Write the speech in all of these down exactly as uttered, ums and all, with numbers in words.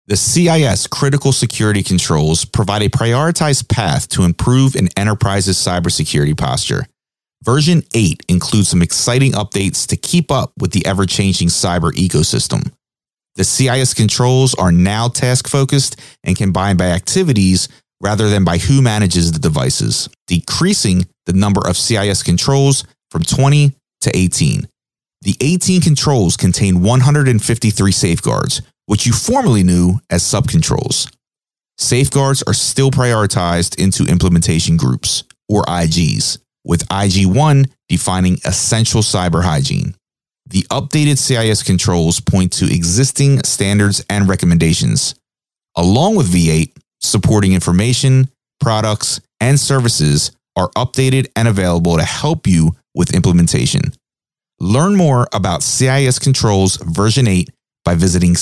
The C I S critical security controls provide a prioritized path to improve an enterprise's cybersecurity posture. Version eight includes some exciting updates to keep up with the ever-changing cyber ecosystem. The C I S controls are now task-focused and combined by activities rather than by who manages the devices, decreasing the number of C I S controls from twenty to eighteen. The eighteen controls contain one hundred fifty-three safeguards, which you formerly knew as subcontrols. Safeguards are still prioritized into implementation groups, or I Gs, with I G one defining essential cyber hygiene. The updated C I S controls point to existing standards and recommendations, along with V eight, supporting information, products, and services are updated and available to help you with implementation. Learn more about C I S Controls version eight by visiting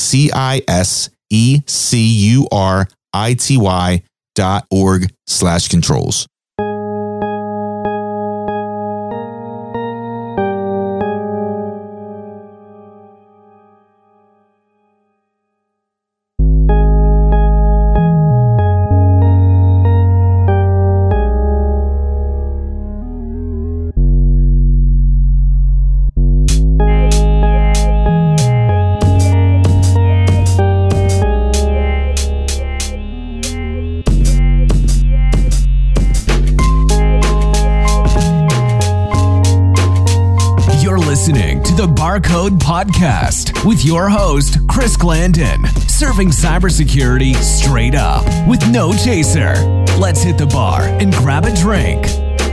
cisecurity dot org slash controls. Barcode Podcast with your host, Chris Glandon, serving cybersecurity straight up with no chaser. Let's hit the bar and grab a drink.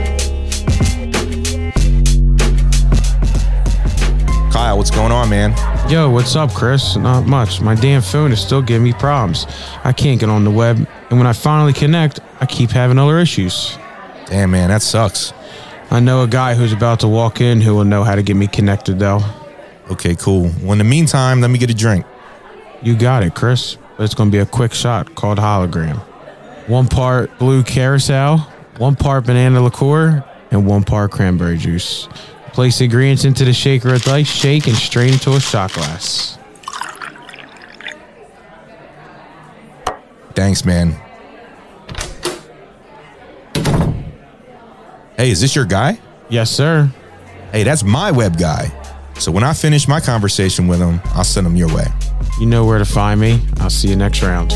Kyle, what's going on, man? Yo, what's up, Chris? Not much. My damn phone is still giving me problems. I can't get on the web, and when I finally connect, I keep having other issues. Damn, man, that sucks. I know a guy who's about to walk in who will know how to get me connected, though. Okay, cool. Well, in the meantime, let me get a drink. You got it, Chris. But it's going to be a quick shot called Hologram. One part blue carousel, one part banana liqueur, and one part cranberry juice. Place the ingredients into the shaker with ice, shake, and strain into a shot glass. Thanks, man. Hey, is this your guy? Yes, sir. Hey, that's my web guy. So when I finish my conversation with him, I'll send him your way. You know where to find me. I'll see you next round.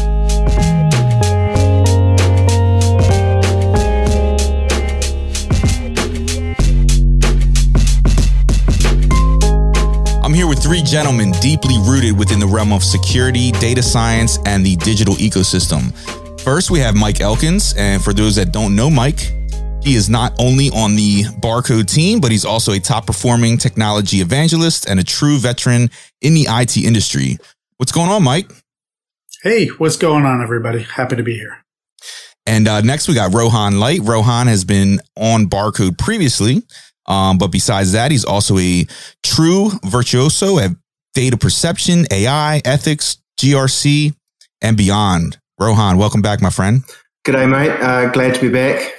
I'm here with three gentlemen deeply rooted within the realm of security, data science, and the digital ecosystem. First, we have Mike Elkins. And for those that don't know Mike, he is not only on the Barcode team, but he's also a top-performing technology evangelist and a true veteran in the I T industry. What's going on, Mike? Hey, what's going on, everybody? Happy to be here. And uh, next, we got Rohan Light. Rohan has been on Barcode previously, um, but besides that, he's also a true virtuoso at data perception, A I, ethics, G R C, and beyond. Rohan, welcome back, my friend. G'day, mate. Uh, glad to be back.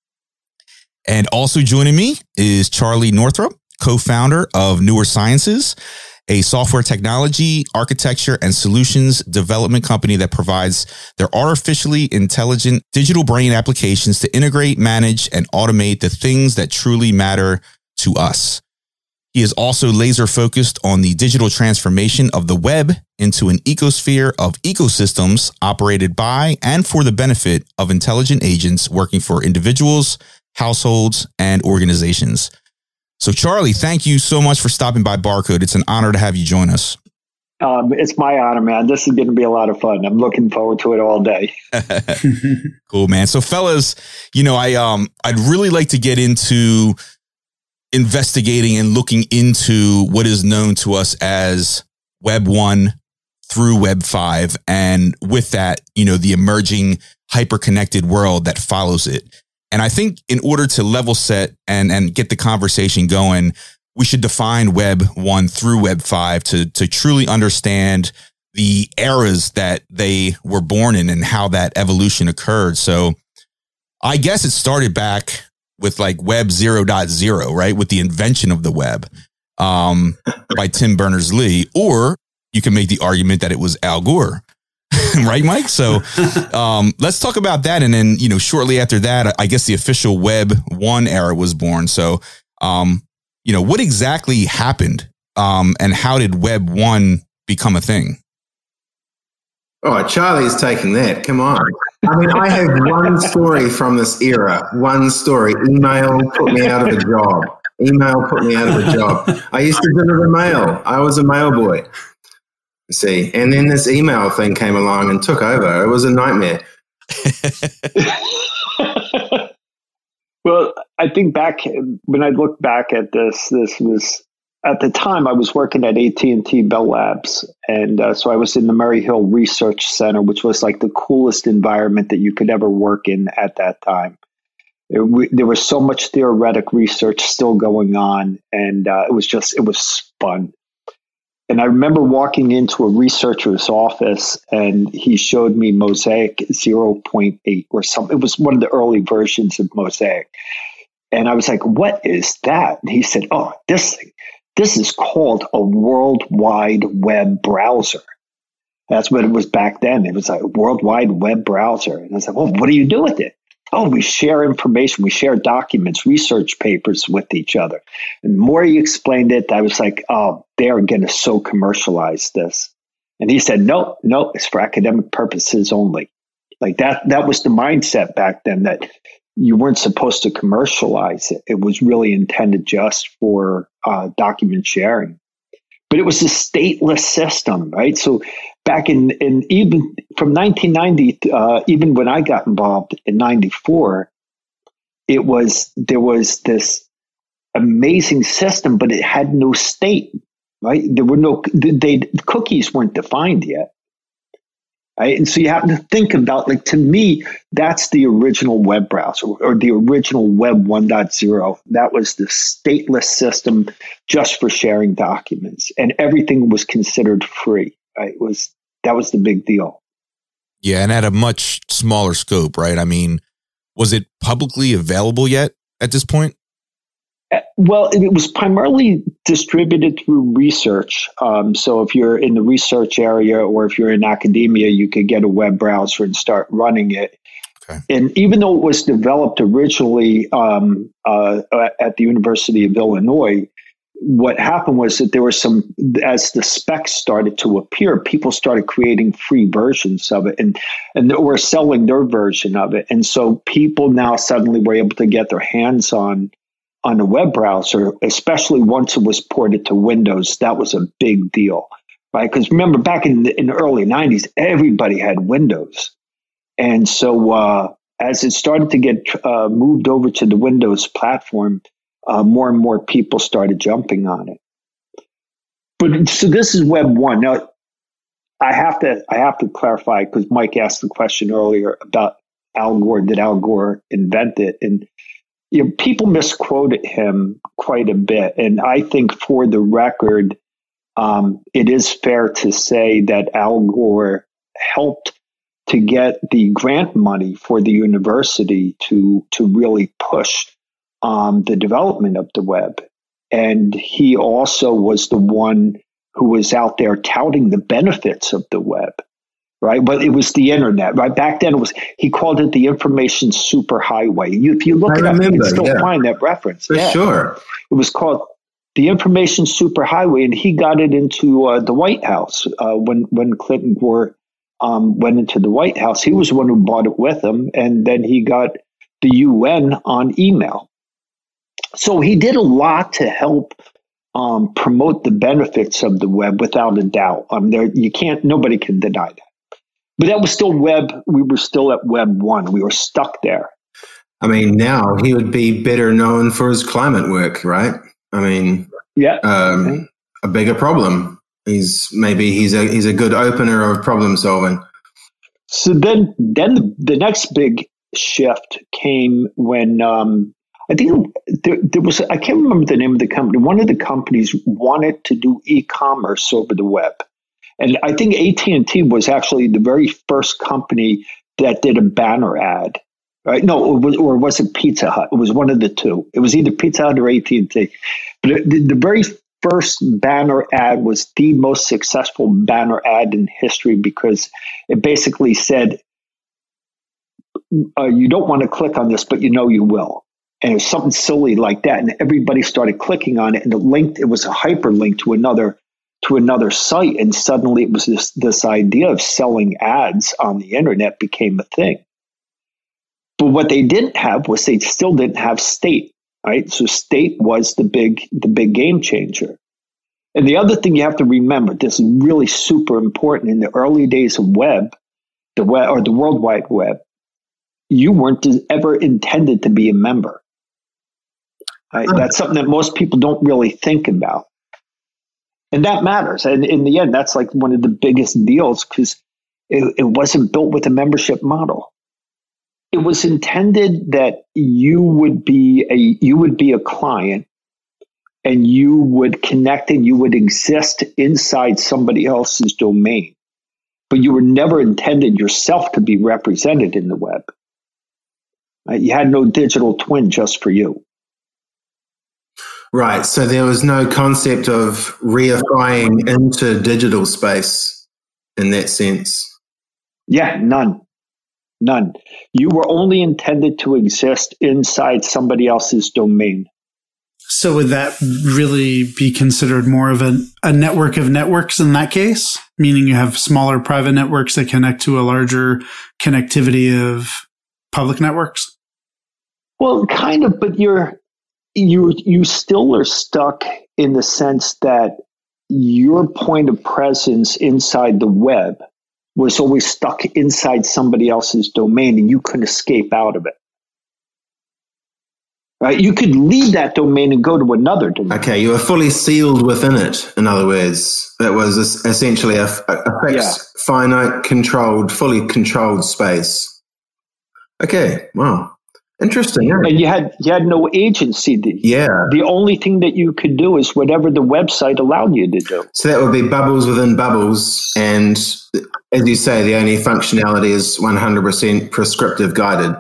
And also joining me is Charlie Northrup, co-founder of Newer Sciences, a software technology, architecture, and solutions development company that provides their artificially intelligent digital brain applications to integrate, manage, and automate the things that truly matter to us. He is also laser focused on the digital transformation of the web into an ecosphere of ecosystems operated by and for the benefit of intelligent agents working for individuals, households, and organizations. So, Charlie, thank you so much for stopping by Barcode. It's an honor to have you join us. Um, it's my honor, man. This is going to be a lot of fun. I'm looking forward to it all day. Cool, man. So, fellas, you know, I um, I'd really like to get into investigating and looking into what is known to us as Web one through Web five, and with that, you know, the emerging hyper-connected world that follows it. And I think in order to level set and, and get the conversation going, we should define Web one through Web five to, to truly understand the eras that they were born in and how that evolution occurred. So I guess it started back with like Web zero point zero, right? With the invention of the web um, by Tim Berners-Lee. Or you can make the argument that it was Al Gore. right, Mike? So um, let's talk about that. And then, you know, shortly after that, I guess the official Web one era was born. So, um, you know, what exactly happened um, and how did Web one become a thing? Oh, Charlie's taking that. Come on. I mean, I have one story from this era. One story. Email put me out of a job. Email put me out of a job. I used to deliver mail. I was a mail boy. See, and then this email thing came along and took over. It was a nightmare. Well, I think back when I look back at this, this was at the time I was working at A T and T Bell Labs, and uh, so I was in the Murray Hill Research Center, which was like the coolest environment that you could ever work in at that time. It, we, there was so much theoretic research still going on, and uh, it was just it was fun. And I remember walking into a researcher's office and he showed me Mosaic zero point eight or something. It was one of the early versions of Mosaic. And I was like, what is that? And he said, oh, this thing, this is called a World Wide Web browser. That's what it was back then. It was like a World Wide Web browser. And I was like, well, what do you do with it? Oh, we share information, we share documents, research papers with each other. And the more he explained it, I was like, oh, they're going to so commercialize this. And he said, no, no, it's for academic purposes only. Like that, that was the mindset back then, that you weren't supposed to commercialize it. It was really intended just for uh, document sharing. But it was a stateless system, right? So back in, in even from nineteen ninety, uh, even when I got involved in ninety-four, it was there was this amazing system, but it had no state, right? There were no they cookies weren't defined yet, right? And so you have to think about, like, to me, that's the original web browser or the original Web one point oh. That was the stateless system just for sharing documents, and everything was considered free. Right? It was that was the big deal. Yeah, and at a much smaller scope, right? I mean, was it publicly available yet at this point? Well, it was primarily distributed through research. Um, so if you're in the research area or if you're in academia, you could get a web browser and start running it. Okay. And even though it was developed originally um, uh, at the University of Illinois, what happened was that there were some, as the specs started to appear, people started creating free versions of it, and and they were selling their version of it. And so people now suddenly were able to get their hands on on a web browser, especially once it was ported to Windows. That was a big deal, right? Because remember, back in the, in the early nineties, everybody had Windows. And so uh, as it started to get uh, moved over to the Windows platform, Uh, more and more people started jumping on it. But so this is Web one. Now, I have to I have to clarify, because Mike asked the question earlier about Al Gore. Did Al Gore invent it? And you know, people misquoted him quite a bit. And I think, for the record, um, it is fair to say that Al Gore helped to get the grant money for the university to to really push Um, the development of the web. And he also was the one who was out there touting the benefits of the web, right? But it was the internet, right? Back then it was, he called it the information superhighway. You, if you look I it up, remember, you can still yeah. find that reference. For yeah. sure. It was called the information superhighway, and he got it into uh, the White House uh, when, when Clinton Gore um, went into the White House. He was the one who bought it with him, and then he got the U N on email. So he did a lot to help um, promote the benefits of the web, without a doubt. Um, there, you can't, nobody can deny that. But that was still web. We were still at Web one. We were stuck there. I mean, now he would be better known for his climate work, right? I mean, yeah, um, okay. a bigger problem. He's maybe he's a he's a good opener of problem solving. So then, then the, the next big shift came when. Um, I think there, there was, I can't remember the name of the company. One of the companies wanted to do e-commerce over the web. And I think A T and T was actually the very first company that did a banner ad, right? No, it was, or was it Pizza Hut? It was one of the two. It was either Pizza Hut or A T and T. But the, the very first banner ad was the most successful banner ad in history because it basically said, uh, you don't want to click on this, but you know you will. And it was something silly like that. And everybody started clicking on it, and it linked, it was a hyperlink to another to another site. And suddenly it was this, this idea of selling ads on the internet became a thing. But what they didn't have was they still didn't have state, right? So state was the big, the big game changer. And the other thing you have to remember, this is really super important. In the early days of web, the web or the World Wide Web, you weren't ever intended to be a member. Right? That's something that most people don't really think about. And that matters. And in the end, that's like one of the biggest deals because it, it wasn't built with a membership model. It was intended that you would be a you would be a client and you would connect and you would exist inside somebody else's domain. But you were never intended yourself to be represented in the web. Right? You had no digital twin just for you. Right. So there was no concept of reifying into digital space in that sense. Yeah, none. None. You were only intended to exist inside somebody else's domain. So would that really be considered more of a, a network of networks in that case? Meaning you have smaller private networks that connect to a larger connectivity of public networks? Well, kind of, but you're you you still are stuck in the sense that your point of presence inside the web was always stuck inside somebody else's domain and you couldn't escape out of it. Right? You could leave that domain and go to another domain. Okay, you were fully sealed within it, in other words. That was essentially a, a fixed, yeah. finite, controlled, fully controlled space. Okay, wow. Interesting. Yeah. And you had you had no agency. Yeah. The only thing that you could do is whatever the website allowed you to do. So that would be bubbles within bubbles. And as you say, the only functionality is one hundred percent prescriptive guided.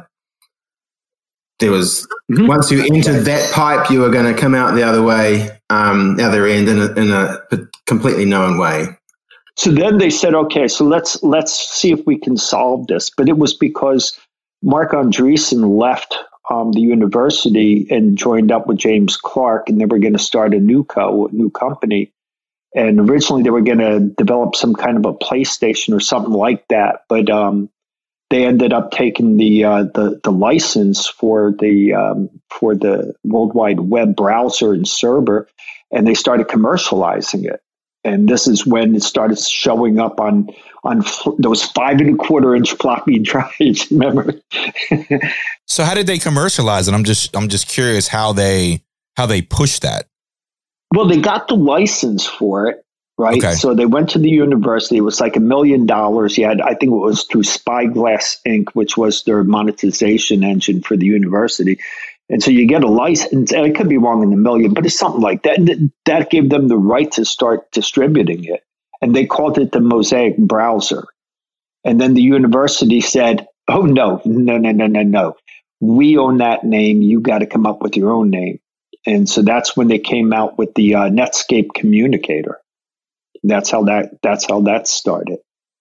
There was, mm-hmm. once you entered that pipe, you were going to come out the other way, um, the other end in a, in a completely known way. So then they said, okay, so let's let's see if we can solve this. But it was because Marc Andreessen left um, the university and joined up with James Clark, and they were going to start a new co, a new company. And originally they were going to develop some kind of a PlayStation or something like that, but um, they ended up taking the uh, the, the license for the um, for the World Wide Web browser and server, and they started commercializing it. And this is when it started showing up on on fl- those five and a quarter inch floppy drives. Remember? So how did they commercialize it? I'm just I'm just curious how they how they pushed that. Well, they got the license for it, right? Okay. So they went to the university. It was like a million dollars. You had, I think it was through Spyglass Incorporated, which was their monetization engine for the university. And so you get a license, and it could be wrong in the million, but it's something like that. That gave them the right to start distributing it. And they called it the Mosaic browser. And then the university said, oh, no, no, no, no, no, no. We own that name. You got to come up with your own name. And so that's when they came out with the uh, Netscape Communicator. That's how that, that's how that started.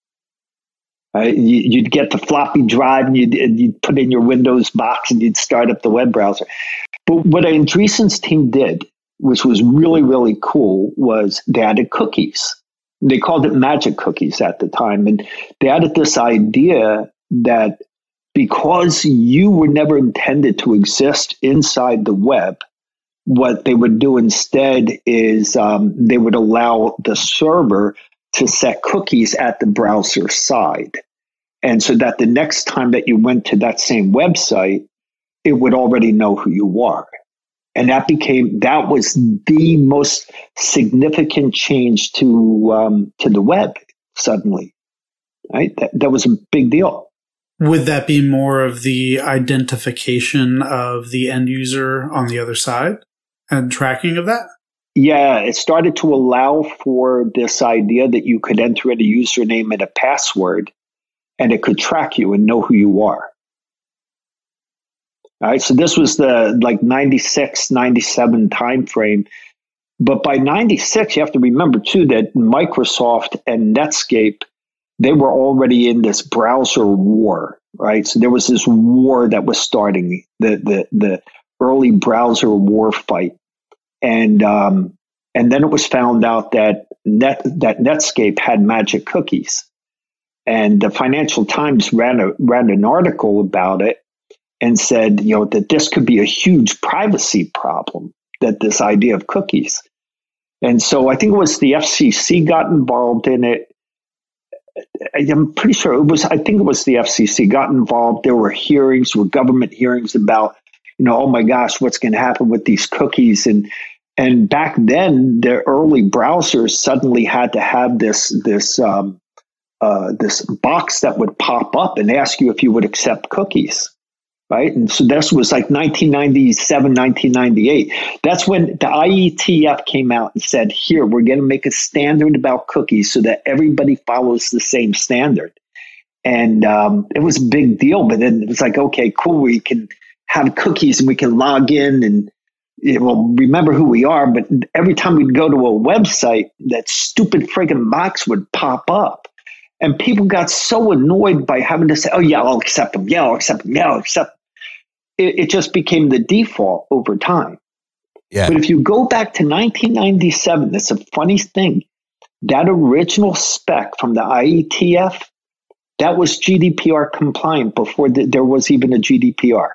Uh, you, you'd get the floppy drive and you'd, and you'd put in your Windows box and you'd start up the web browser. But what Andreessen's team did, which was really, really cool, was they added cookies. They called it magic cookies at the time. And they added this idea that because you were never intended to exist inside the web, what they would do instead is um, they would allow the server to set cookies at the browser side. And so that the next time that you went to that same website, it would already know who you are. And that became, that was the most significant change to um, to the web suddenly, right? That, that was a big deal. Would that be more of the identification of the end user on the other side and tracking of that? Yeah, it started to allow for this idea that you could enter in a username and a password, and it could track you and know who you are. All right, so this was the like ninety-six, ninety-seven timeframe But by ninety-six, you have to remember, too, that Microsoft and Netscape, they were already in this browser war, right? So there was this war that was starting, the the, the early browser war fight. And um, and then it was found out that Net, that Netscape had magic cookies. And the Financial Times ran a, ran an article about it and said, you know, that this could be a huge privacy problem, that this idea of cookies. And so I think it was the F C C got involved in it. I'm pretty sure it was, I think it was the F C C got involved. There were hearings, were government hearings about, you know, oh my gosh, what's going to happen with these cookies? And and back then, the early browsers suddenly had to have this this um, uh, this box that would pop up and ask you if you would accept cookies, right? And so this was like nineteen ninety-seven, nineteen ninety-eight. That's when the I E T F came out and said, here, we're going to make a standard about cookies so that everybody follows the same standard. And um, it was a big deal, but then it was like, okay, cool, we can have cookies and we can log in and you know, well, remember who we are. But every time we'd go to a website, that stupid friggin' box would pop up. And people got so annoyed by having to say, oh, yeah, I'll accept them. Yeah, I'll accept them. Yeah, I'll accept them. It, it just became the default over time. Yeah. But if you go back to nineteen ninety-seven, that's a funny thing. That original spec from the I E T F, that was G D P R compliant before the, there was even a G D P R.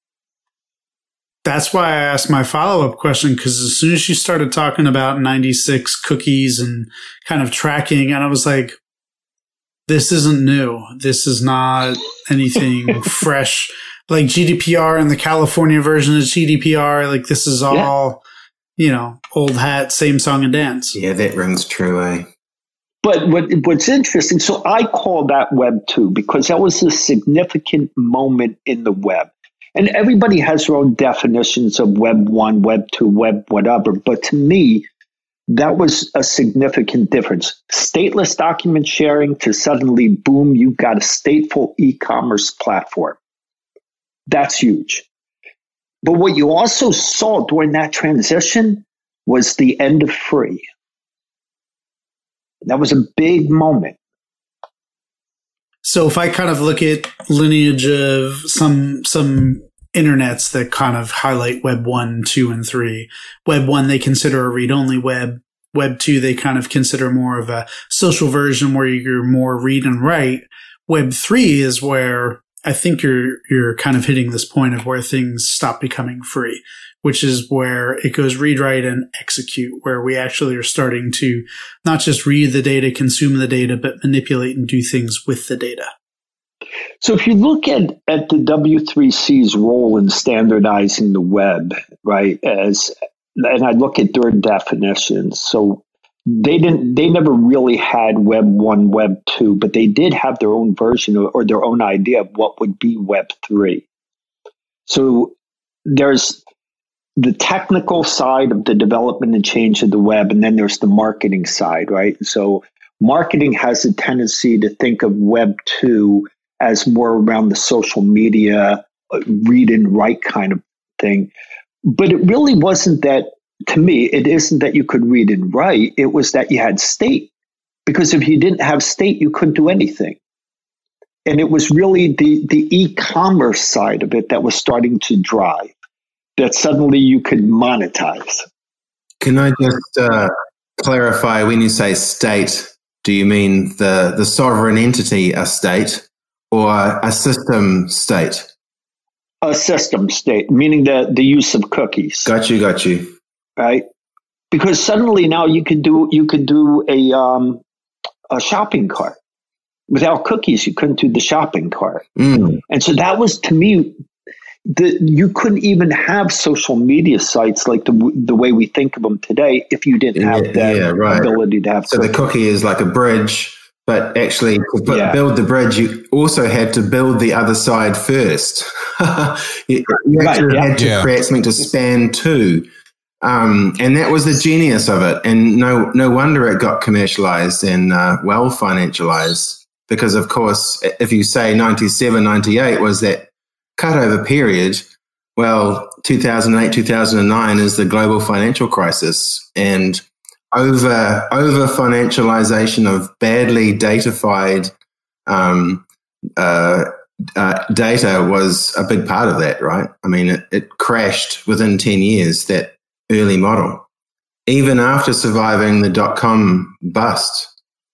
That's why I asked my follow-up question, because as soon as you started talking about ninety-six cookies and kind of tracking, and I was like, this isn't new. This is not anything fresh. Like G D P R and the California version of G D P R, like this is all, yeah. you know, old hat, same song and dance. Yeah, that rings true, eh? But what, what's interesting, so I call that Web two because that was a significant moment in the web. And everybody has their own definitions of Web one, Web two, Web whatever. But to me, that was a significant difference. Stateless document sharing to suddenly, boom, you've got a stateful e-commerce platform. That's huge. But what you also saw during that transition was the end of free. That was a big moment. So if I kind of look at lineage of some some internets that kind of highlight Web one, two, and three, Web one they consider a read-only web. Web two they kind of consider more of a social version where you're more read and write. Web three is where I think you're you're kind of hitting this point of where things stop becoming free, which is where it goes read, write, and execute, where we actually are starting to not just read the data, consume the data, but manipulate and do things with the data. So if you look at, at the W three C's role in standardizing the web, right, as and I look at their definitions, so they didn't they never really had Web one, Web two, but they did have their own version or, or their own idea of what would be Web three. So there's the technical side of the development and change of the web, and then there's the marketing side, right? So marketing has a tendency to think of Web two as more around the social media, read and write kind of thing. But it really wasn't that, to me, it isn't that you could read and write. It was that you had state. Because if you didn't have state, you couldn't do anything. And it was really the, the e-commerce side of it that was starting to drive, that suddenly you could monetize. Can I just uh, clarify, when you say state, do you mean the, the sovereign entity, a state, or a system state? A system state, meaning the, the use of cookies. Got you, got you. Right? Because suddenly now you could do you could do a um, a shopping cart. Without cookies, you couldn't do the shopping cart. Mm. And so that was, to me, the, you couldn't even have social media sites like the the way we think of them today if you didn't have yeah, that yeah, right. ability to have so cookies. The cookie is like a bridge, but actually to put, yeah. build the bridge, you also had to build the other side first. you you Right, actually yeah. had to Yeah. create something to span to. Um, and that was the genius of it. And no no wonder it got commercialized and uh, well financialized. Because, of course, if you say ninety-seven, ninety-eight was that cutover period, well, two thousand eight, two thousand nine is the global financial crisis, and over over financialization of badly datafied um, uh, uh, data was a big part of that, right? I mean, it, it crashed within ten years, that early model, even after surviving the dot-com bust.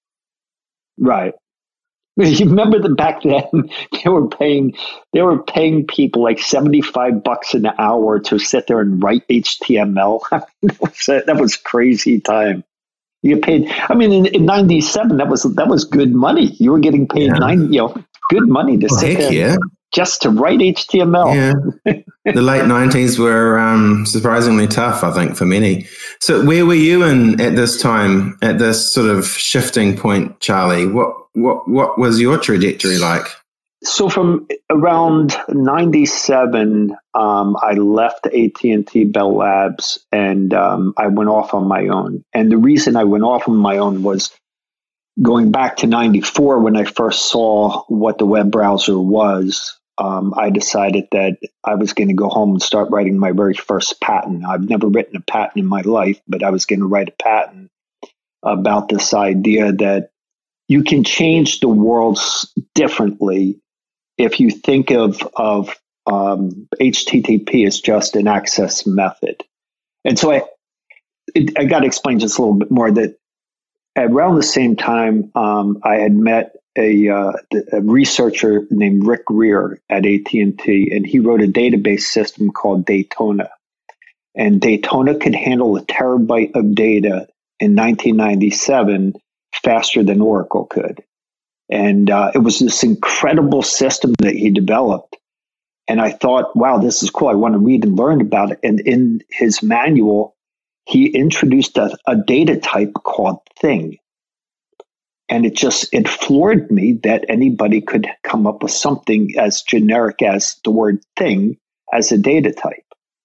Right. You remember that back then they were paying they were paying people like seventy-five bucks an hour to sit there and write H T M L. I mean, that was a, that was crazy time. You get paid. I mean, in, in ninety-seven, that was that was good money. You were getting paid yeah. nine, you know, good money to well, sit there yeah. just to write H T M L. Yeah. The late nineties were um, surprisingly tough, I think, for many. So, where were you in at this time, at this sort of shifting point, Charlie? What what what was your trajectory like? So, from around ninety-seven, um, I left A T and T Bell Labs, and um, I went off on my own. And the reason I went off on my own was going back to ninety-four, when I first saw what the web browser was. Um, I decided that I was going to go home and start writing my very first patent. I've never written a patent in my life, but I was going to write a patent about this idea that you can change the world differently if you think of, of um, H T T P as just an access method. And so I, it, I got to explain just a little bit more that around the same time, um, I had met A, uh, a researcher named Rick Rear at A T and T, and he wrote a database system called Daytona. And Daytona could handle a terabyte of data in nineteen ninety-seven faster than Oracle could. And uh, it was this incredible system that he developed. And I thought, wow, this is cool. I want to read and learn about it. And in his manual, he introduced a, a data type called thing. And it just, it floored me that anybody could come up with something as generic as the word thing as a data type.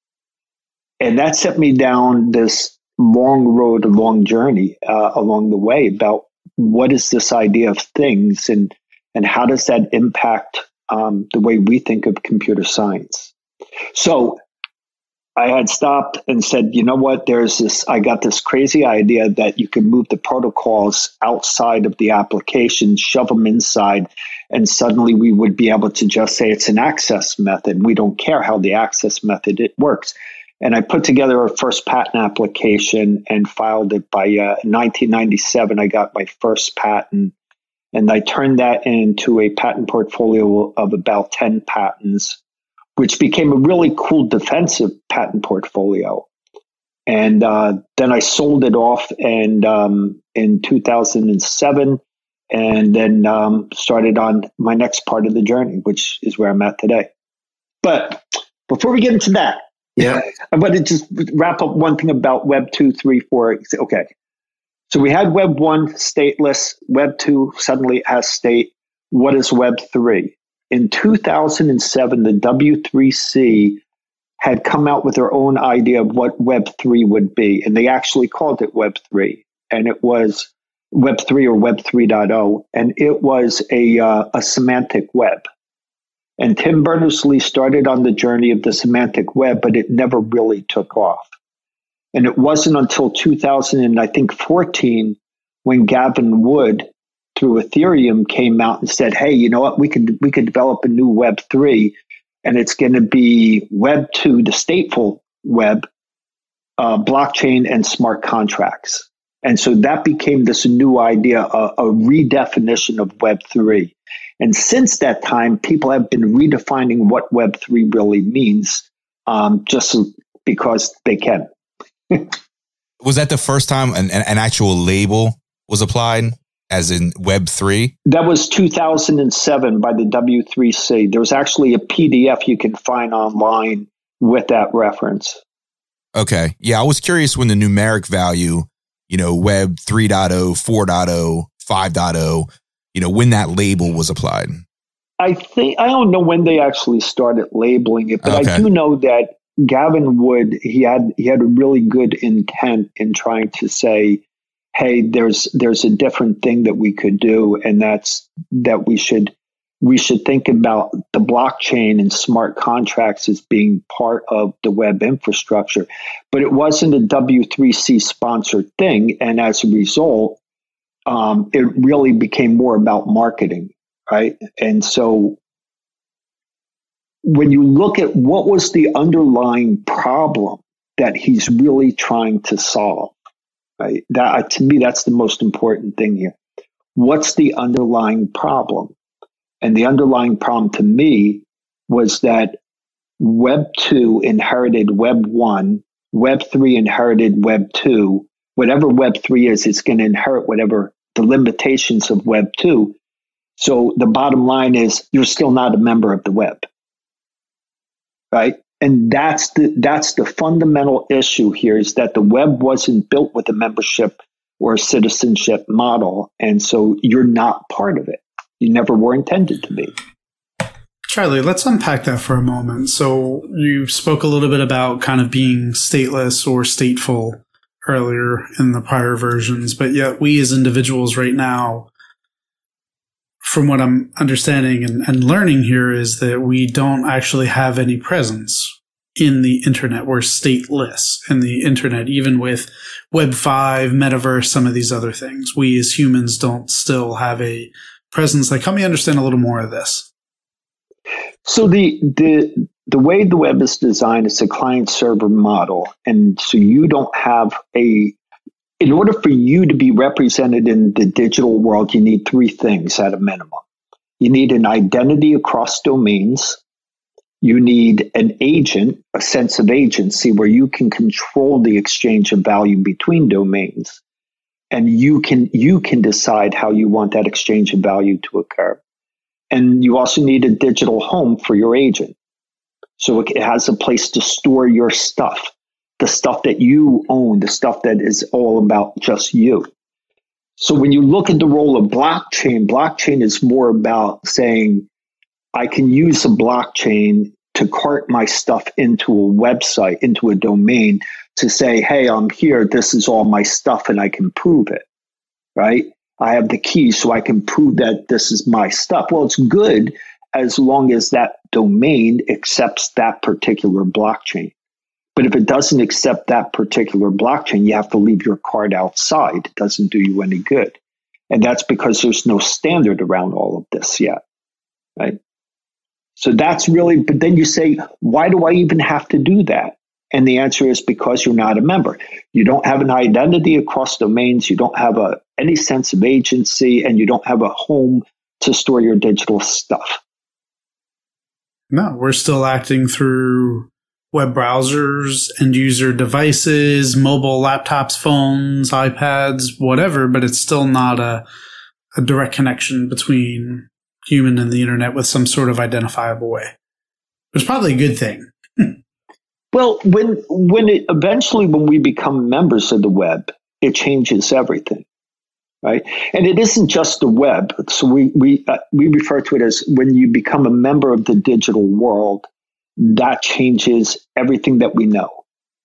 And that set me down this long road, a long journey uh, along the way about what is this idea of things, and, and how does that impact um, the way we think of computer science. So I had stopped and said, you know what, there's this, I got this crazy idea that you can move the protocols outside of the application, shove them inside, and suddenly we would be able to just say it's an access method. We don't care how the access method it works. And I put together a first patent application and filed it by uh, nineteen ninety-seven. I got my first patent, and I turned that into a patent portfolio of about ten patents, which became a really cool defensive patent portfolio. And uh, then I sold it off and um, in two thousand seven, and then um, started on my next part of the journey, which is where I'm at today. But before we get into that, yeah, I want to just wrap up one thing about Web two, three, four. Okay. So we had Web one, stateless. Web two suddenly has state. What is Web three? In two thousand seven, the W three C had come out with their own idea of what Web three would be, and they actually called it Web three, and it was Web three or Web three point oh, and it was a uh, a semantic web. And Tim Berners-Lee started on the journey of the semantic web, but it never really took off. And it wasn't until two thousand, I think, fourteen, when Gavin Wood, through Ethereum, came out and said, hey, you know what, we could we could develop a new Web three, and it's going to be Web two, the stateful web, uh, blockchain, and smart contracts. And so that became this new idea, a, a redefinition of Web three. And since that time, people have been redefining what Web three really means, um, just because they can. Was that the first time an, an actual label was applied, as in Web three? That was two thousand seven by the W three C. There was actually a P D F you can find online with that reference. Okay. Yeah, I was curious when the numeric value, you know, Web three point oh, four point oh, five point oh, you know, when that label was applied. I think, I don't know when they actually started labeling it, but okay. I do know that Gavin Wood, he had he had a really good intent in trying to say, hey, there's there's a different thing that we could do, and that's that we should we should think about the blockchain and smart contracts as being part of the web infrastructure. But it wasn't a W three C sponsored thing. And as a result, um, it really became more about marketing, right? And so when you look at what was the underlying problem that he's really trying to solve, right? That, to me, that's the most important thing here. What's the underlying problem? And the underlying problem to me was that Web two inherited Web one, Web three inherited Web two. Whatever Web three is, it's going to inherit whatever the limitations of Web two. So the bottom line is you're still not a member of the web, right? And that's the that's the fundamental issue here, is that the web wasn't built with a membership or a citizenship model. And so you're not part of it. You never were intended to be. Charlie, let's unpack that for a moment. So you spoke a little bit about kind of being stateless or stateful earlier in the prior versions, but yet we as individuals right now, from what I'm understanding and, and learning here, is that we don't actually have any presence in the internet. We're stateless in the internet, even with Web five, Metaverse, some of these other things. We as humans don't still have a presence. Like, help me understand a little more of this. So the the the way the web is designed is a client-server model. And so you don't have a, in order for you to be represented in the digital world, you need three things at a minimum. You need an identity across domains. You need an agent, a sense of agency where you can control the exchange of value between domains. And you can you can decide how you want that exchange of value to occur. And you also need a digital home for your agent. So it has a place to store your stuff, the stuff that you own, the stuff that is all about just you. So when you look at the role of blockchain, blockchain is more about saying, I can use a blockchain to cart my stuff into a website, into a domain, to say, hey, I'm here, this is all my stuff, and I can prove it, right? I have the key, so I can prove that this is my stuff. Well, it's good as long as that domain accepts that particular blockchain. But if it doesn't accept that particular blockchain, you have to leave your card outside. It doesn't do you any good. And that's because there's no standard around all of this yet, right? So that's really, but then you say, why do I even have to do that? And the answer is because you're not a member. You don't have an identity across domains. You don't have a, any sense of agency, and you don't have a home to store your digital stuff. No, we're still acting through web browsers, end user devices, mobile laptops, phones, iPads, whatever, but it's still not a, a direct connection between human and the internet with some sort of identifiable way. It's probably a good thing. Well, when when it eventually when we become members of the web, it changes everything, right? And it isn't just the web. So we we uh, we refer to it as when you become a member of the digital world, that changes everything that we know.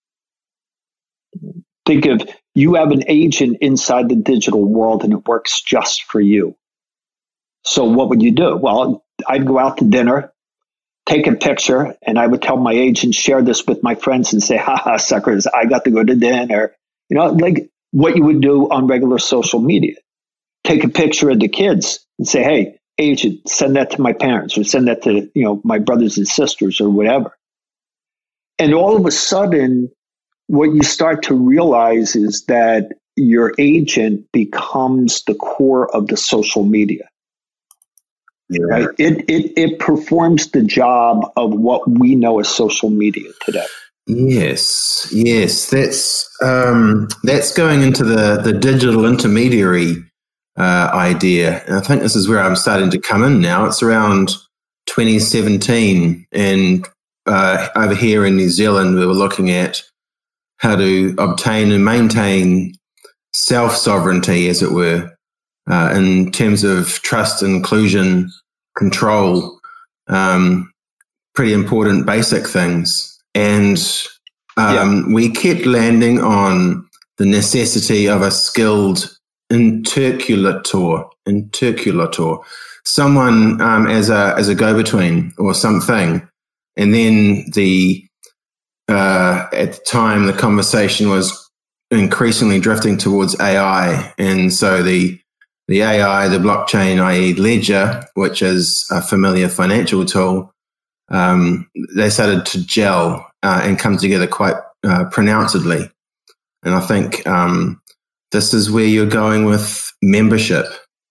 Think of, you have an agent inside the digital world and it works just for you. So what would you do? Well, I'd go out to dinner, take a picture, and I would tell my agent, share this with my friends and say, haha, suckers, I got to go to dinner. You know, like what you would do on regular social media. Take a picture of the kids and say, hey, agent, send that to my parents, or send that to, you know, my brothers and sisters, or whatever. And all of a sudden, what you start to realize is that your agent becomes the core of the social media. Yeah. Right? It, it it performs the job of what we know as social media today. Yes, yes, that's um, that's going into the the digital intermediary uh, idea. And I think this is where I'm starting to come in now. It's around twenty seventeen, and uh, over here in New Zealand, we were looking at how to obtain and maintain self-sovereignty, as it were, uh, in terms of trust, inclusion, control, um, pretty important basic things. And um, yeah. we kept landing on the necessity of a skilled interculator, interculator, someone um, as a as a go-between or something, and then the uh, at the time the conversation was increasingly drifting towards A I, and so the the A I, the blockchain, that is. Ledger, which is a familiar financial tool, um, they started to gel uh, and come together quite uh, pronouncedly. And I think um, this is where you're going with membership.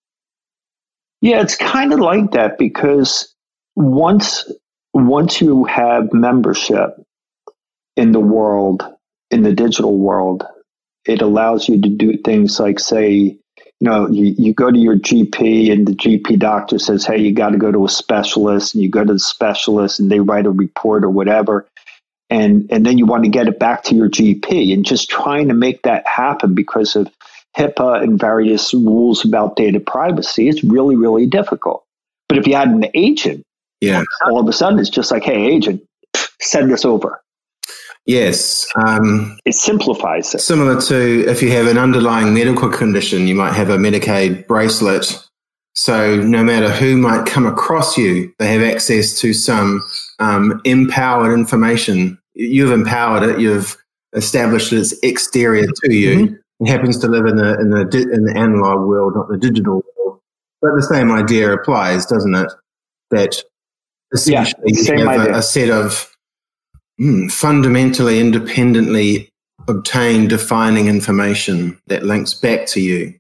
Yeah, it's kind of like that, because once once you have membership in the world, in the digital world, it allows you to do things like, say, you know, you, you go to your G P and the G P doctor says, hey, you got to go to a specialist, and you go to the specialist and they write a report or whatever. And, and then you want to get it back to your G P, and just trying to make that happen because of HIPAA and various rules about data privacy, it's really, really difficult. But if you had an agent, yeah, all of a sudden it's just like, hey, agent, send this over. Yes. Um, it simplifies it. Similar to if you have an underlying medical condition, you might have a Medicaid bracelet. So no matter who might come across you, they have access to some um, empowered information. You've empowered it. You've established its exterior to you. Mm-hmm. It happens to live in the in the in the analog world, not the digital world. But the same idea applies, doesn't it? That essentially yeah, you have a, a set of mm, fundamentally independently obtained defining information that links back to you.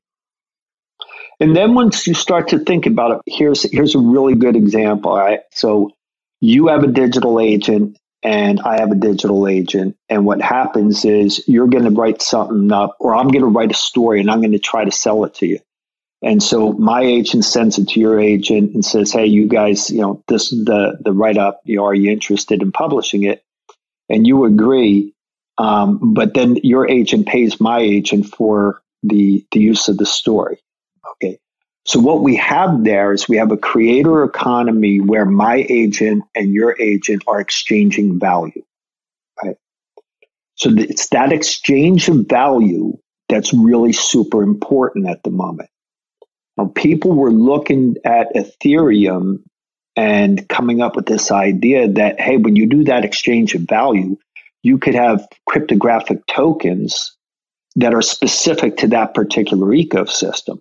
And then once you start to think about it, here's here's a really good example. All right, so you have a digital agent, and I have a digital agent. And what happens is you're going to write something up, or I'm going to write a story, and I'm going to try to sell it to you. And so my agent sends it to your agent and says, hey, you guys, you know, this is the, the write-up. You know, are you interested in publishing it? And you agree. Um, but then your agent pays my agent for the, the use of the story. Okay. So what we have there is we have a creator economy where my agent and your agent are exchanging value, right? So it's that exchange of value that's really super important at the moment. Now, people were looking at Ethereum and coming up with this idea that, hey, when you do that exchange of value, you could have cryptographic tokens that are specific to that particular ecosystem,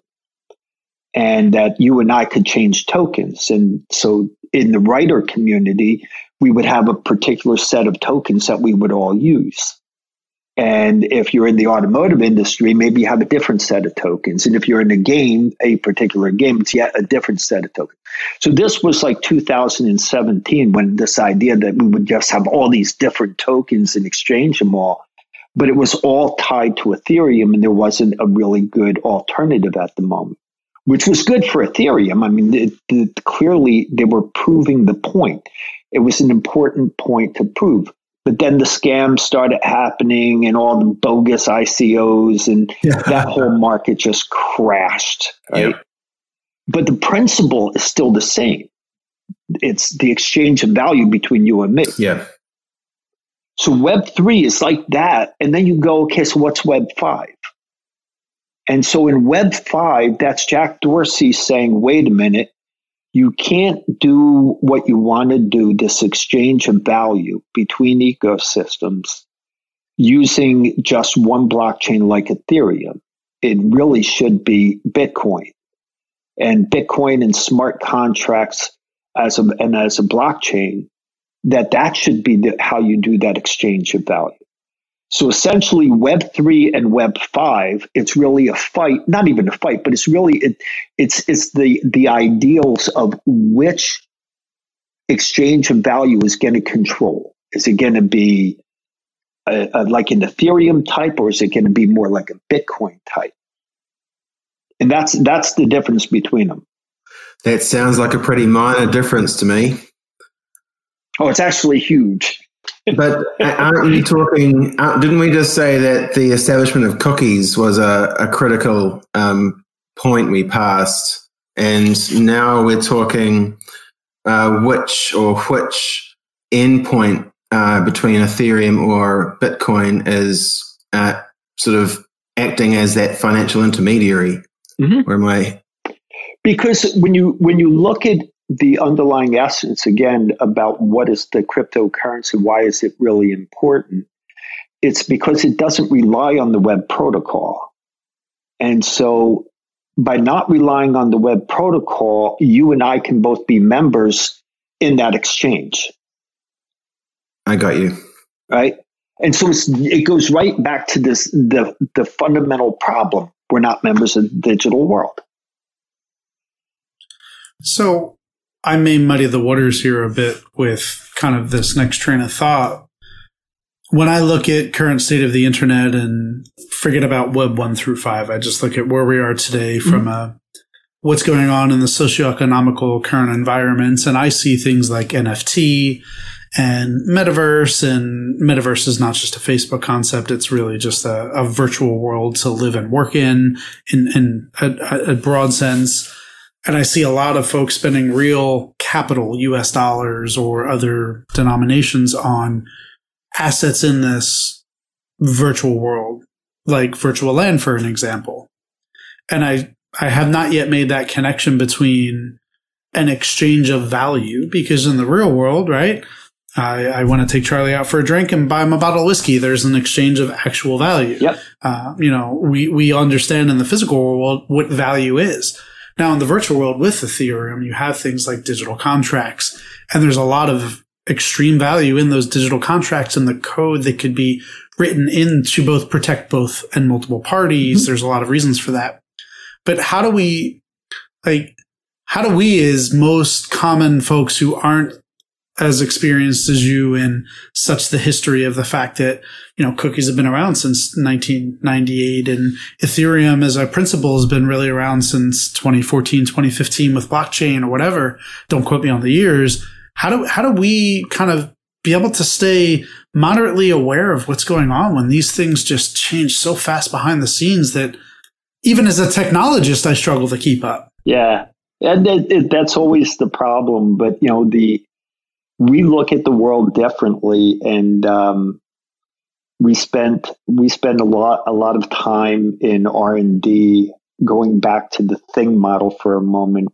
and that you and I could change tokens. And so in the writer community, we would have a particular set of tokens that we would all use. And if you're in the automotive industry, maybe you have a different set of tokens. And if you're in a game, a particular game, it's yet a different set of tokens. So this was like two thousand seventeen, when this idea that we would just have all these different tokens and exchange them all, but it was all tied to Ethereum, and there wasn't a really good alternative at the moment, which was good for Ethereum. I mean, it, it, clearly they were proving the point. It was an important point to prove. But then the scams started happening, and all the bogus I C Os, and yeah. that whole market just crashed. Right? Yeah. But the principle is still the same. It's the exchange of value between you and me. Yeah. So Web three is like that. And then you go, okay, so what's Web five? And so in Web five, that's Jack Dorsey saying, wait a minute, you can't do what you want to do, this exchange of value between ecosystems, using just one blockchain like Ethereum. It really should be Bitcoin. And Bitcoin and smart contracts as a, and as a blockchain, that that should be the, how you do that exchange of value. So essentially Web three and Web five, it's really a fight, not even a fight, but it's really, it, it's it's the, the ideals of which exchange of value is going to control. Is it going to be a, a, like an Ethereum type, or is it going to be more like a Bitcoin type? And that's that's the difference between them. That sounds like a pretty minor difference to me. Oh, it's actually huge. But aren't you talking, didn't we just say that the establishment of cookies was a, a critical um, point we passed? And now we're talking uh, which or which endpoint uh, between Ethereum or Bitcoin is uh, sort of acting as that financial intermediary. Mm-hmm. Or am I? Because when you when you look at the underlying essence again about what is the cryptocurrency, why is it really important? It's because it doesn't rely on the web protocol. And so by not relying on the web protocol, you and I can both be members in that exchange. I got you. Right? And so it's, it goes right back to this, the, the fundamental problem. We're not members of the digital world. So I may muddy the waters here a bit with kind of this next train of thought. When I look at current state of the internet and forget about web one through five, I just look at where we are today from a, what's going on in the socioeconomical current environments. And I see things like N F T and metaverse, and metaverse is not just a Facebook concept. It's really just a, a virtual world to live and work in, in, in a, a broad sense. And I see a lot of folks spending real capital, U S dollars or other denominations, on assets in this virtual world, like virtual land, for an example. And I, I have not yet made that connection between an exchange of value, because in the real world, right, I, I want to take Charlie out for a drink and buy him a bottle of whiskey. There's an exchange of actual value. Yep. Uh, you know, we, we understand in the physical world what value is. Now, in the virtual world with Ethereum, you have things like digital contracts, and there's a lot of extreme value in those digital contracts and the code that could be written in to both protect both and multiple parties. Mm-hmm. There's a lot of reasons for that. But how do we, like, how do we as most common folks who aren't as experienced as you in such the history of the fact that, you know, cookies have been around since nineteen ninety-eight, and Ethereum as a principle has been really around since twenty fourteen, twenty fifteen with blockchain or whatever. Don't quote me on the years. How do, how do we kind of be able to stay moderately aware of what's going on when these things just change so fast behind the scenes that even as a technologist, I struggle to keep up? Yeah. And it, it, that's always the problem. But, you know, the, we look at the world differently, and um, we spent we spend a lot a lot of time in R and D going back to the thing model for a moment,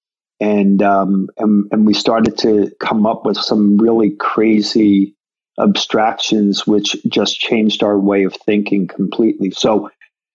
and um, and and we started to come up with some really crazy abstractions, which just changed our way of thinking completely. So,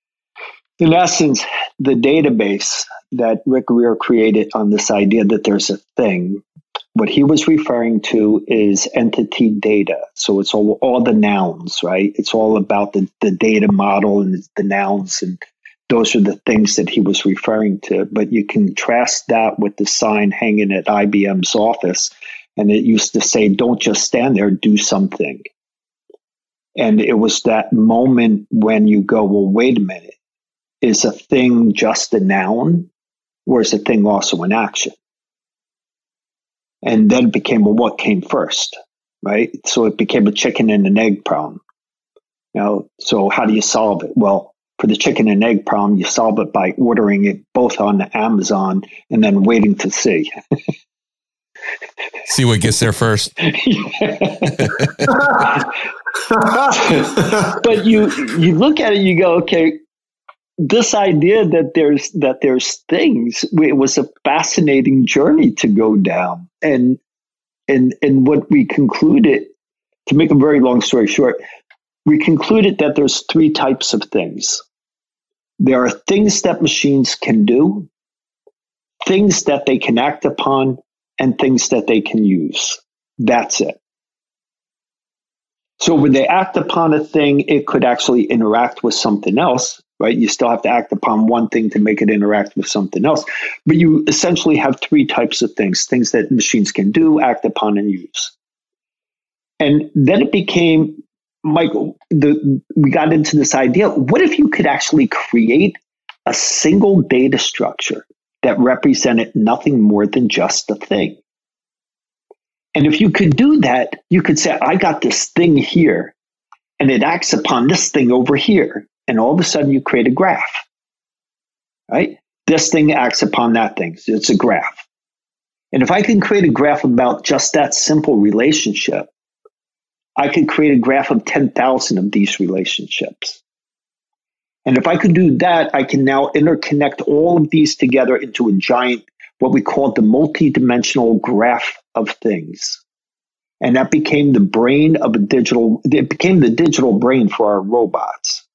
in essence, the database that Rick Rior created on this idea that there's a thing, what he was referring to is entity data. So it's all, all the nouns, right? It's all about the, the data model and the nouns, and those are the things that he was referring to. But you contrast that with the sign hanging at I B M's office, and it used to say, don't just stand there, do something. And it was that moment when you go, well, wait a minute, is a thing just a noun, or is a thing also an action? And then it became, well, what came first, right? So it became a chicken and an egg problem. You know, so how do you solve it? Well, for the chicken and egg problem, you solve it by ordering it both on Amazon and then waiting to see. See what gets there first. But you you look at it, you go, okay, this idea that there's that there's things, it was a fascinating journey to go down. And and and what we concluded, to make a very long story short, we concluded that there's three types of things. There are things that machines can do, things that they can act upon, and things that they can use. That's it. So when they act upon a thing, it could actually interact with something else. Right? You still have to act upon one thing to make it interact with something else. But you essentially have three types of things, things that machines can do, act upon, and use. And then it became, Michael, the, we got into this idea, what if you could actually create a single data structure that represented nothing more than just a thing? And if you could do that, you could say, I got this thing here, and it acts upon this thing over here. And all of a sudden you create a graph, right? This thing acts upon that thing. So it's a graph. And if I can create a graph about just that simple relationship, I could create a graph of ten thousand of these relationships. And if I could do that, I can now interconnect all of these together into a giant, what we call the multidimensional graph of things. And that became the brain of a digital, it became the digital brain for our robots.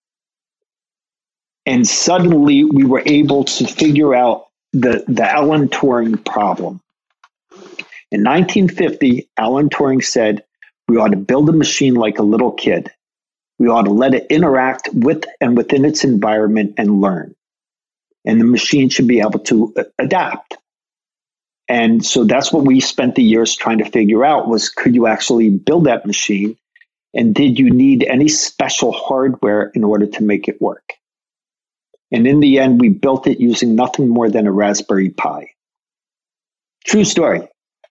And suddenly we were able to figure out the, the Alan Turing problem. In nineteen fifty, Alan Turing said, we ought to build a machine like a little kid. We ought to let it interact with and within its environment and learn. And the machine should be able to adapt. And so that's what we spent the years trying to figure out was, could you actually build that machine? And did you need any special hardware in order to make it work? And in the end, we built it using nothing more than a Raspberry Pi. True story.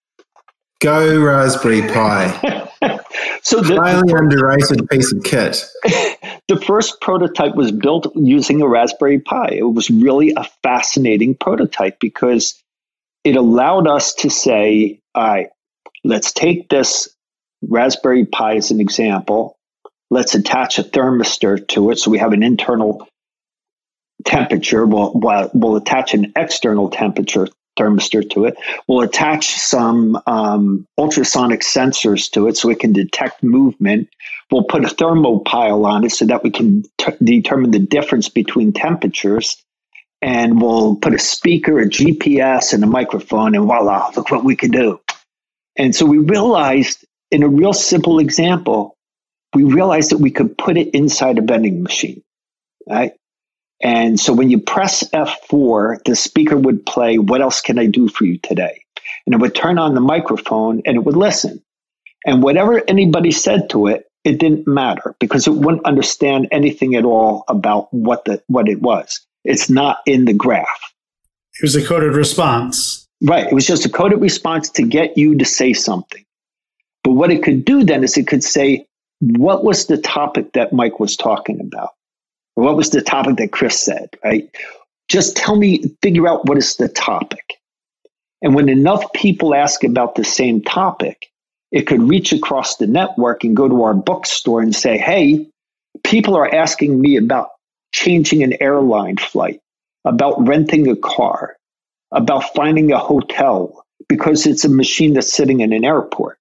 Go Raspberry Pi. So the, highly underrated piece of kit. The first prototype was built using a Raspberry Pi. It was really a fascinating prototype because it allowed us to say, all right, let's take this Raspberry Pi as an example. Let's attach a thermistor to it so we have an internal temperature. We'll, we'll, we'll attach an external temperature thermistor to it. We'll attach some um, ultrasonic sensors to it so it can detect movement. We'll put a thermopile on it so that we can t- determine the difference between temperatures. And we'll put a speaker, a G P S, and a microphone, and voila, look what we can do. And so we realized, in a real simple example, we realized that we could put it inside a vending machine, right? And so when you press F four, the speaker would play, what else can I do for you today? And it would turn on the microphone and it would listen. And whatever anybody said to it, it didn't matter because it wouldn't understand anything at all about what the what it was. It's not in the graph. It was a coded response. Right. It was just a coded response to get you to say something. But what it could do then is it could say, what was the topic that Mike was talking about? Or what was the topic that Chris said, right? Just tell me, figure out what is the topic. And when enough people ask about the same topic, it could reach across the network and go to our bookstore and say, hey, people are asking me about changing an airline flight, about renting a car, about finding a hotel, because it's a machine that's sitting in an airport.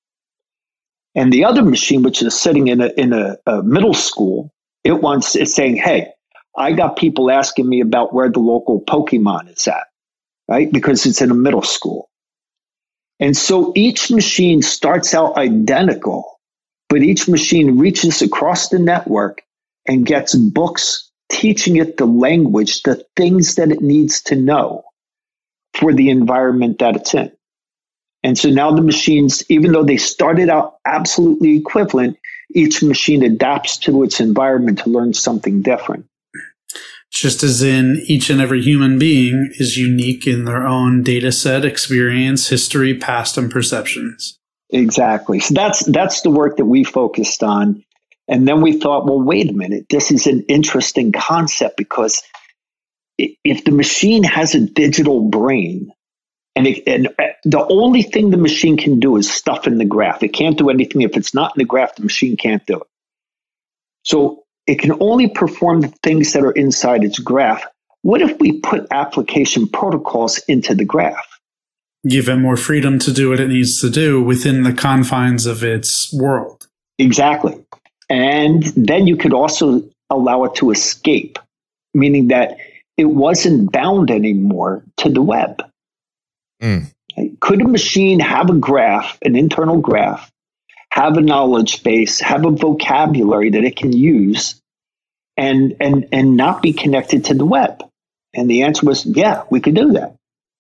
And the other machine, which is sitting in a, in a, a middle school, it wants, it's saying, hey, I got people asking me about where the local Pokemon is at, right? Because it's in a middle school. And so each machine starts out identical, but each machine reaches across the network and gets books teaching it the language, the things that it needs to know for the environment that it's in. And so now the machines, even though they started out absolutely equivalent, each machine adapts to its environment to learn something different. Just as in each and every human being is unique in their own data set, experience, history, past, and perceptions. Exactly. So that's that's the work that we focused on. And then we thought, well, wait a minute, this is an interesting concept because if the machine has a digital brain, and, it, and the only thing the machine can do is stuff in the graph. It can't do anything. If it's not in the graph, the machine can't do it. So it can only perform the things that are inside its graph. What if we put application protocols into the graph? Give it more freedom to do what it needs to do within the confines of its world. Exactly. And then you could also allow it to escape, meaning that it wasn't bound anymore to the web. Mm. Could a machine have a graph, an internal graph, have a knowledge base, have a vocabulary that it can use and and and not be connected to the web? And the answer was, yeah, we could do that.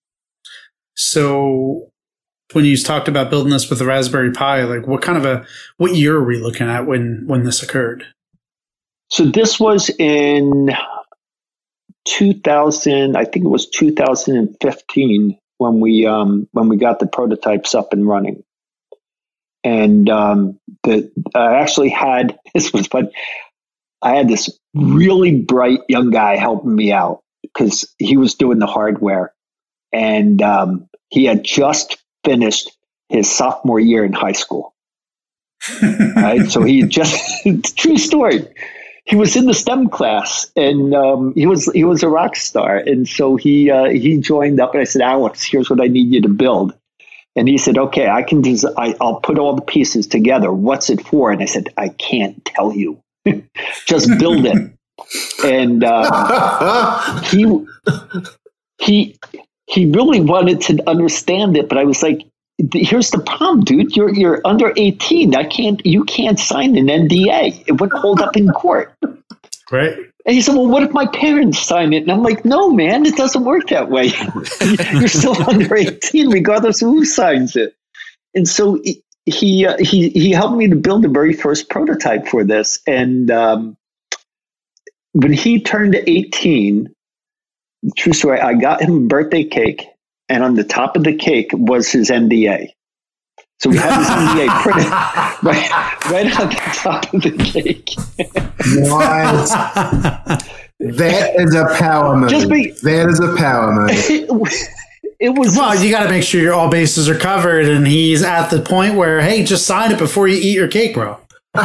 So when you talked about building this with the Raspberry Pi, like what kind of a, what year are we looking at when, when this occurred? So this was in two thousand, I think it was two thousand fifteen when we, um, when we got the prototypes up and running. And um, the, I actually had, this was fun. I had this really bright young guy helping me out because he was doing the hardware. And um, he had just finished his sophomore year in high school. Right? So he just, true story. he was in the STEM class, and um, he was he was a rock star. And so he uh, he joined up, and I said, Alex, here's what I need you to build. And he said, okay, I can des- I, I'll put all the pieces together. What's it for? And I said, I can't tell you. Just build it. And uh, he he he really wanted to understand it, but I was like, here's the problem, dude. You're you're under eighteen. I can't. You can't sign an N D A. It wouldn't hold up in court. Right. And he said, "Well, what if my parents sign it?" And I'm like, "No, man. It doesn't work that way. You're still under eighteen, regardless of who signs it." And so he he uh, he, he helped me to build the very first prototype for this. And um, when he turned eighteen, true story, I got him a birthday cake. And on the top of the cake was his N D A. So we had his N D A printed right, right on the top of the cake. What? That is a power move. Just be, that is a power move. It, it was. Well, you got to make sure your all bases are covered, and he's at the point where, hey, just sign it before you eat your cake, bro.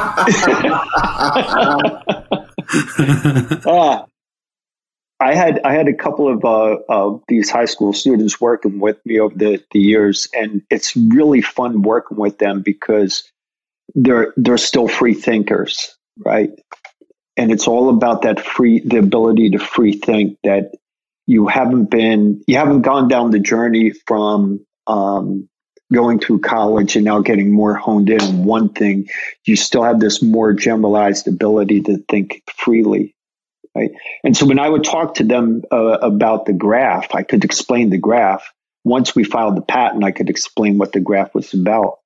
uh, I had I had a couple of uh, uh, these high school students working with me over the, the years, and it's really fun working with them because they're they're still free thinkers, right? And it's all about that free the ability to free think. That you haven't been you haven't gone down the journey from um, going through college and now getting more honed in on one thing. You still have this more generalized ability to think freely. Right. And so when I would talk to them uh, about the graph, I could explain the graph. Once we filed the patent, I could explain what the graph was about.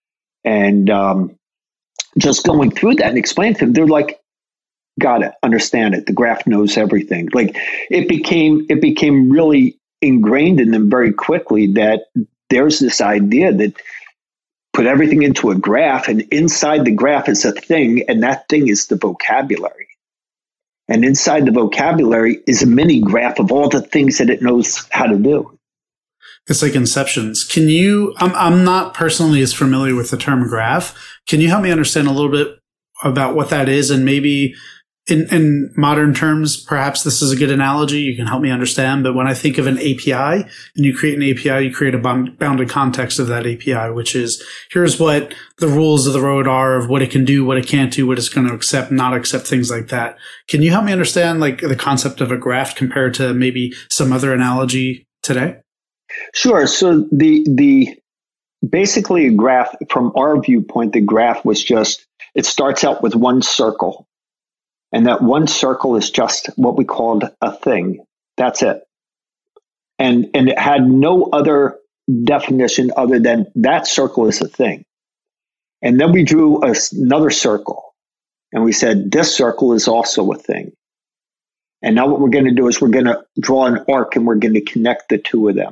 And um, just going through that and explaining to them, they're like, got it, understand it. The graph knows everything. Like it became, it became really ingrained in them very quickly that there's this idea that put everything into a graph, and inside the graph is a thing, and that thing is the vocabulary. And inside the vocabulary is a mini graph of all the things that it knows how to do. It's like Inceptions. Can you, I'm, I'm not personally as familiar with the term graph. Can you help me understand a little bit about what that is? And maybe in, in modern terms, perhaps this is a good analogy. You can help me understand. But when I think of an A P I and you create an A P I, you create a bound, bounded context of that A P I, which is here's what the rules of the road are of what it can do, what it can't do, what it's going to accept, not accept, things like that. Can you help me understand like the concept of a graph compared to maybe some other analogy today? Sure. So the, the, basically a graph from our viewpoint, the graph was just, it starts out with one circle. And that one circle is just what we called a thing. That's it. And and it had no other definition other than that circle is a thing. And then we drew a, another circle. And we said, this circle is also a thing. And now what we're going to do is we're going to draw an arc and we're going to connect the two of them.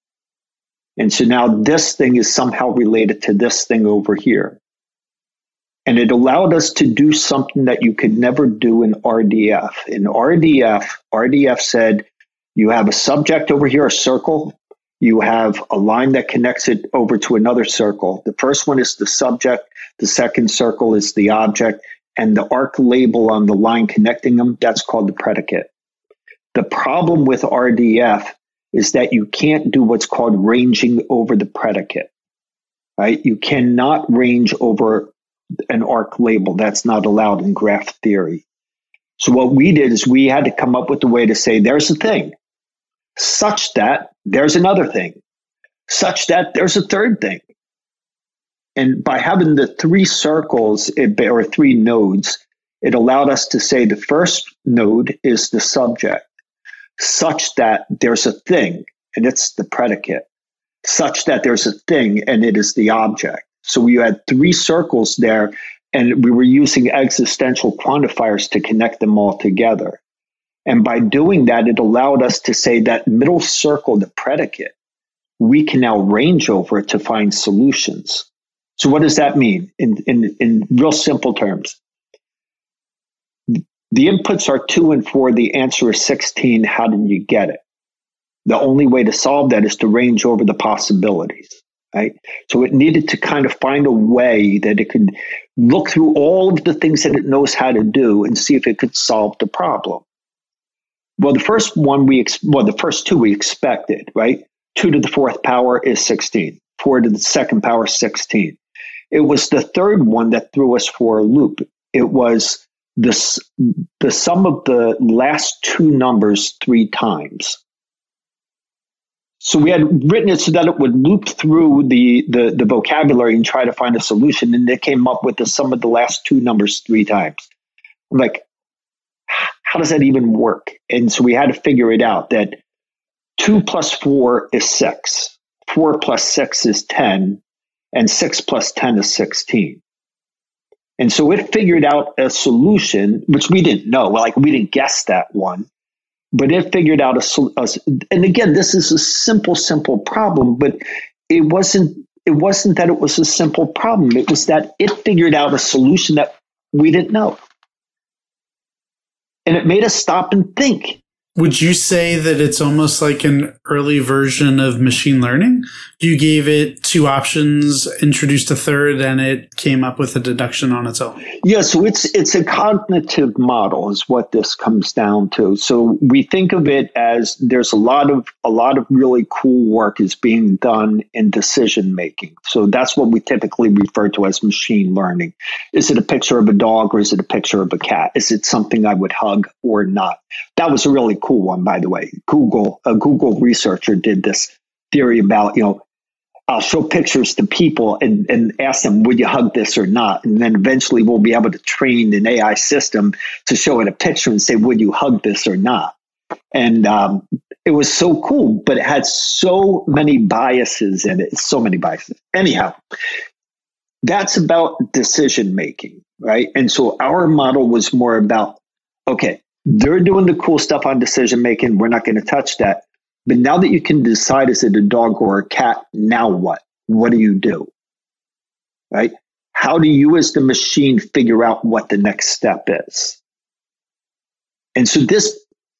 And so now this thing is somehow related to this thing over here. And it allowed us to do something that you could never do in R D F. In R D F, R D F said, you have a subject over here, a circle. You have a line that connects it over to another circle. The first one is the subject. The second circle is the object. And the arc label on the line connecting them, that's called the predicate. The problem with R D F is that you can't do what's called ranging over the predicate, right? You cannot range over an arc label. That's not allowed in graph theory. So what we did is we had to come up with a way to say there's a thing, such that there's another thing, such that there's a third thing. And by having the three circles it, or three nodes, it allowed us to say the first node is the subject, such that there's a thing, and it's the predicate, such that there's a thing, and it is the object. So we had three circles there, and we were using existential quantifiers to connect them all together. And by doing that, it allowed us to say that middle circle, the predicate, we can now range over it to find solutions. So what does that mean in, in, in real simple terms? The inputs are two and four. The answer is sixteen. How did you get it? The only way to solve that is to range over the possibilities. right? So it needed to kind of find a way that it could look through all of the things that it knows how to do and see if it could solve the problem. Well, the first one we, ex- well, the first two we expected, right? Two to the fourth power is sixteen. Four to the second power, sixteen. It was the third one that threw us for a loop. It was the, the sum of the last two numbers three times. So we had written it so that it would loop through the, the, the vocabulary and try to find a solution. And it came up with the sum of the last two numbers three times. I'm like, how does that even work? And so we had to figure it out that two plus four is six. Four plus six is ten. And six plus ten is sixteen. And so it figured out a solution, which we didn't know. Like, we didn't guess that one. But it figured out a, a, and again, this is a simple, simple problem, but it wasn't, it wasn't that it was a simple problem. It was that it figured out a solution that we didn't know. And it made us stop and think. Would you say that it's almost like an early version of machine learning? You gave it two options, introduced a third, and it came up with a deduction on its own. Yeah, so it's it's a cognitive model is what this comes down to. So we think of it as there's a lot of a lot of really cool work is being done in decision making. So that's what we typically refer to as machine learning. Is it a picture of a dog or is it a picture of a cat? Is it something I would hug or not? That was a really cool one, by the way. Google, a Google researcher did this theory about, you know, I'll show pictures to people and, and ask them, would you hug this or not? And then eventually we'll be able to train an A I system to show it a picture and say, would you hug this or not? And um, it was so cool, but it had so many biases in it, so many biases. Anyhow, that's about decision making, right? And so our model was more about, okay, they're doing the cool stuff on decision making. We're not going to touch that. But now that you can decide, is it a dog or a cat? Now what? What do you do? Right? How do you as the machine figure out what the next step is? And so this,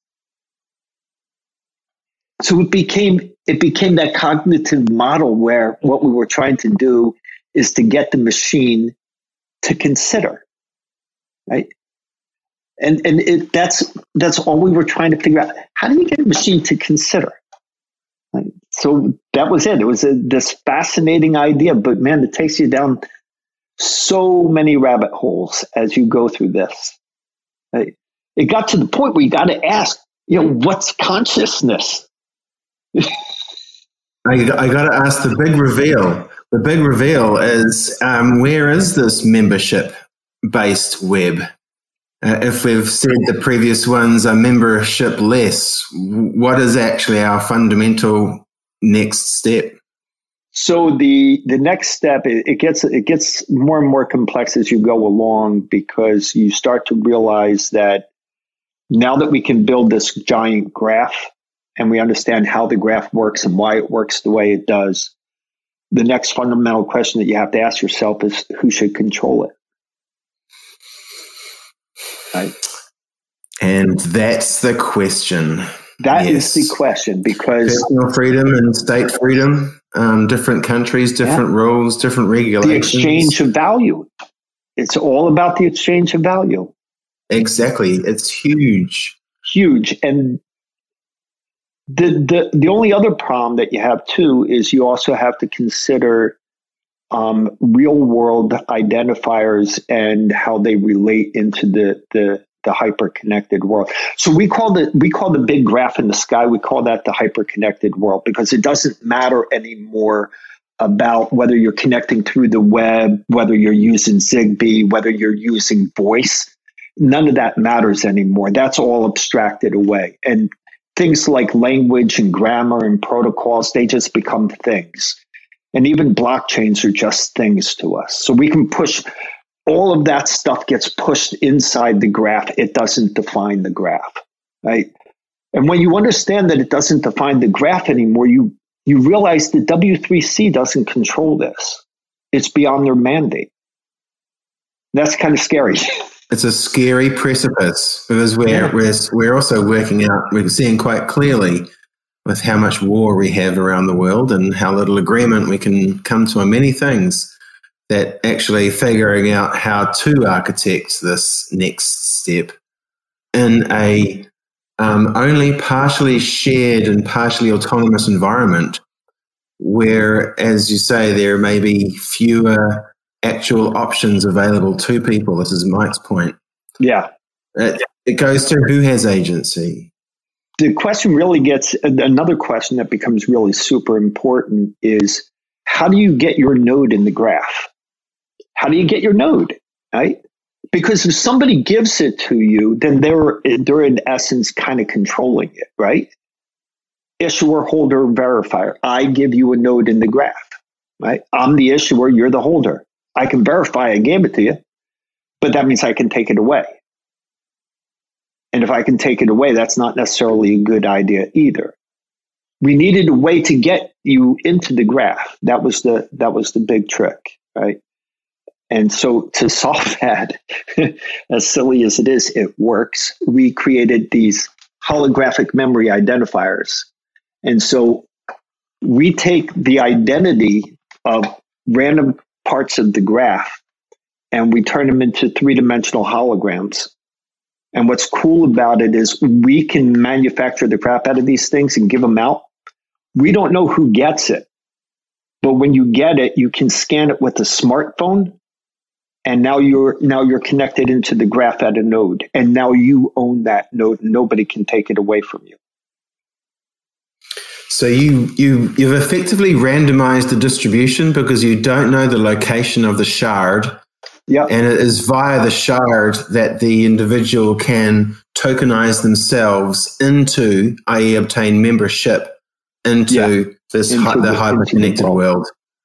so it became, it became that cognitive model where what we were trying to do is to get the machine to consider, right? And and it, that's that's all we were trying to figure out. How do you get a machine to consider? Right? So that was it. It was a, this fascinating idea, but man, it takes you down so many rabbit holes as you go through this. Right? It got to the point where you got to ask, you know, what's consciousness? I, I got to ask the big reveal. The big reveal is um, where is this membership-based web? Uh, if we've said the previous ones are membership less, what is actually our fundamental next step? So the the next step, it, it gets it gets more and more complex as you go along, because you start to realize that now that we can build this giant graph and we understand how the graph works and why it works the way it does, the next fundamental question that you have to ask yourself is, who should control it? Right. And that's the question. That yes. is the question, because personal freedom and state freedom, um, different countries, different yeah. rules, different regulations. The exchange of value. It's all about the exchange of value. Exactly. It's huge. Huge. And the the the only other problem that you have too is you also have to consider Um, real world identifiers and how they relate into the, the, the hyper connected world. So we call the, we call the big graph in the sky, we call that the hyper connected world, because it doesn't matter anymore about whether you're connecting through the web, whether you're using Zigbee, whether you're using voice. None of that matters anymore. That's all abstracted away. And things like language and grammar and protocols, they just become things. And even blockchains are just things to us. So we can push, all of that stuff gets pushed inside the graph. It doesn't define the graph, right? And when you understand that it doesn't define the graph anymore, you, you realize that W three C doesn't control this. It's beyond their mandate. That's kind of scary. It's a scary precipice, because we're, yeah. we're, we're also working out, we're seeing quite clearly with how much war we have around the world and how little agreement we can come to on many things, that actually figuring out how to architect this next step in a um, only partially shared and partially autonomous environment where, as you say, there may be fewer actual options available to people. This is Mike's point. Yeah. It, it goes to who has agency. The question really gets, another question that becomes really super important is, how do you get your node in the graph? How do you get your node, right? Because if somebody gives it to you, then they're, they're in essence kind of controlling it, right? Issuer, holder, verifier. I give you a node in the graph, right? I'm the issuer, you're the holder. I can verify I gave it to you, but that means I can take it away. And if I can take it away, that's not necessarily a good idea either. We needed a way to get you into the graph. That was the that was the big trick, right? And so to solve that, as silly as it is, it works. We created these holographic memory identifiers. And so we take the identity of random parts of the graph and we turn them into three-dimensional holograms. And what's cool about it is we can manufacture the crap out of these things and give them out. We don't know who gets it, but when you get it, you can scan it with a smartphone, and now you're now you're connected into the graph at a node, and now you own that node. And nobody can take it away from you. So you you you've effectively randomized the distribution because you don't know the location of the shard. Yeah, and it is via the shard that the individual can tokenize themselves into, that is, obtain membership into yeah. this into hi- the, the hyper-connected world. world.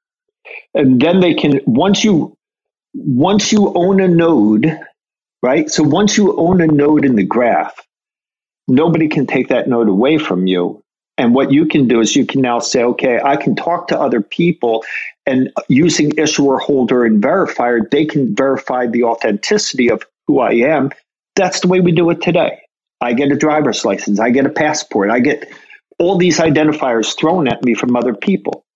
And then they can once you once you own a node, right? So once you own a node in the graph, nobody can take that node away from you. And what you can do is you can now say, okay, I can talk to other people, and using issuer, holder, and verifier, they can verify the authenticity of who I am. That's the way we do it today. I get a driver's license. I get a passport. I get all these identifiers thrown at me from other people.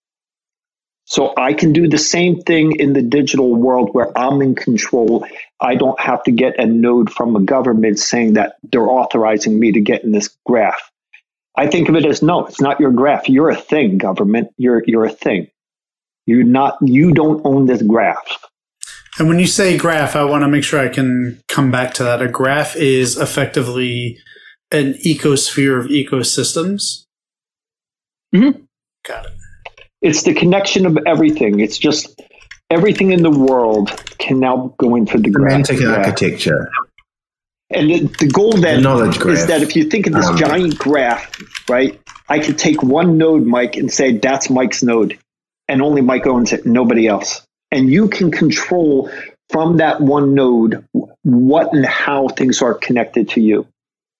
So I can do the same thing in the digital world where I'm in control. I don't have to get a node from a government saying that they're authorizing me to get in this graph. I think of it as, no, it's not your graph. You're a thing, government. You're you're a thing. You're not. You don't own this graph. And when you say graph, I want to make sure I can come back to that. A graph is effectively an ecosphere of ecosystems. Mm-hmm. Got it. It's the connection of everything. It's just everything in the world can now go into the graph. Semantic architecture. And the, the goal then the is that if you think of this um, giant graph, right, I could take one node, Mike, and say, that's Mike's node. And only Mike owns it, nobody else. And you can control from that one node what and how things are connected to you.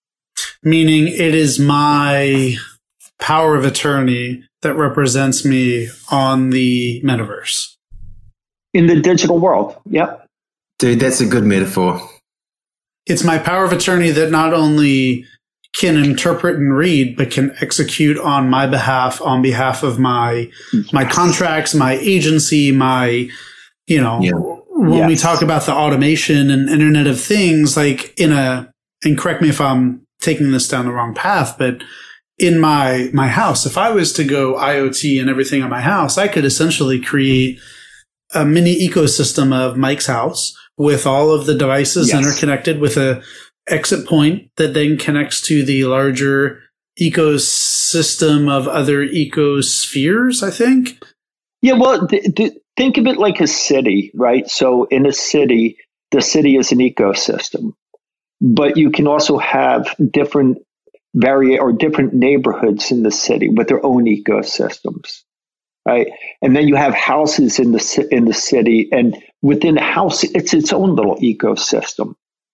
Meaning it is my power of attorney that represents me on the metaverse. In the digital world, yep. Dude, that's a good metaphor. It's my power of attorney that not only can interpret and read, but can execute on my behalf, on behalf of my my contracts, my agency, my, you know, yeah. when yes. we talk about the automation and Internet of Things, like in a, and correct me if I'm taking this down the wrong path, but in my my house, if I was to go IoT and everything on my house, I could essentially create a mini ecosystem of Mike's house with all of the devices yes. interconnected with a exit point that then connects to the larger ecosystem of other ecospheres, I think. Yeah, well, th- th- think of it like a city, right? So in a city, the city is an ecosystem, but you can also have different vari- or different neighborhoods in the city with their own ecosystems. Right. And then you have houses in the in the city, and within a house, it's its own little ecosystem.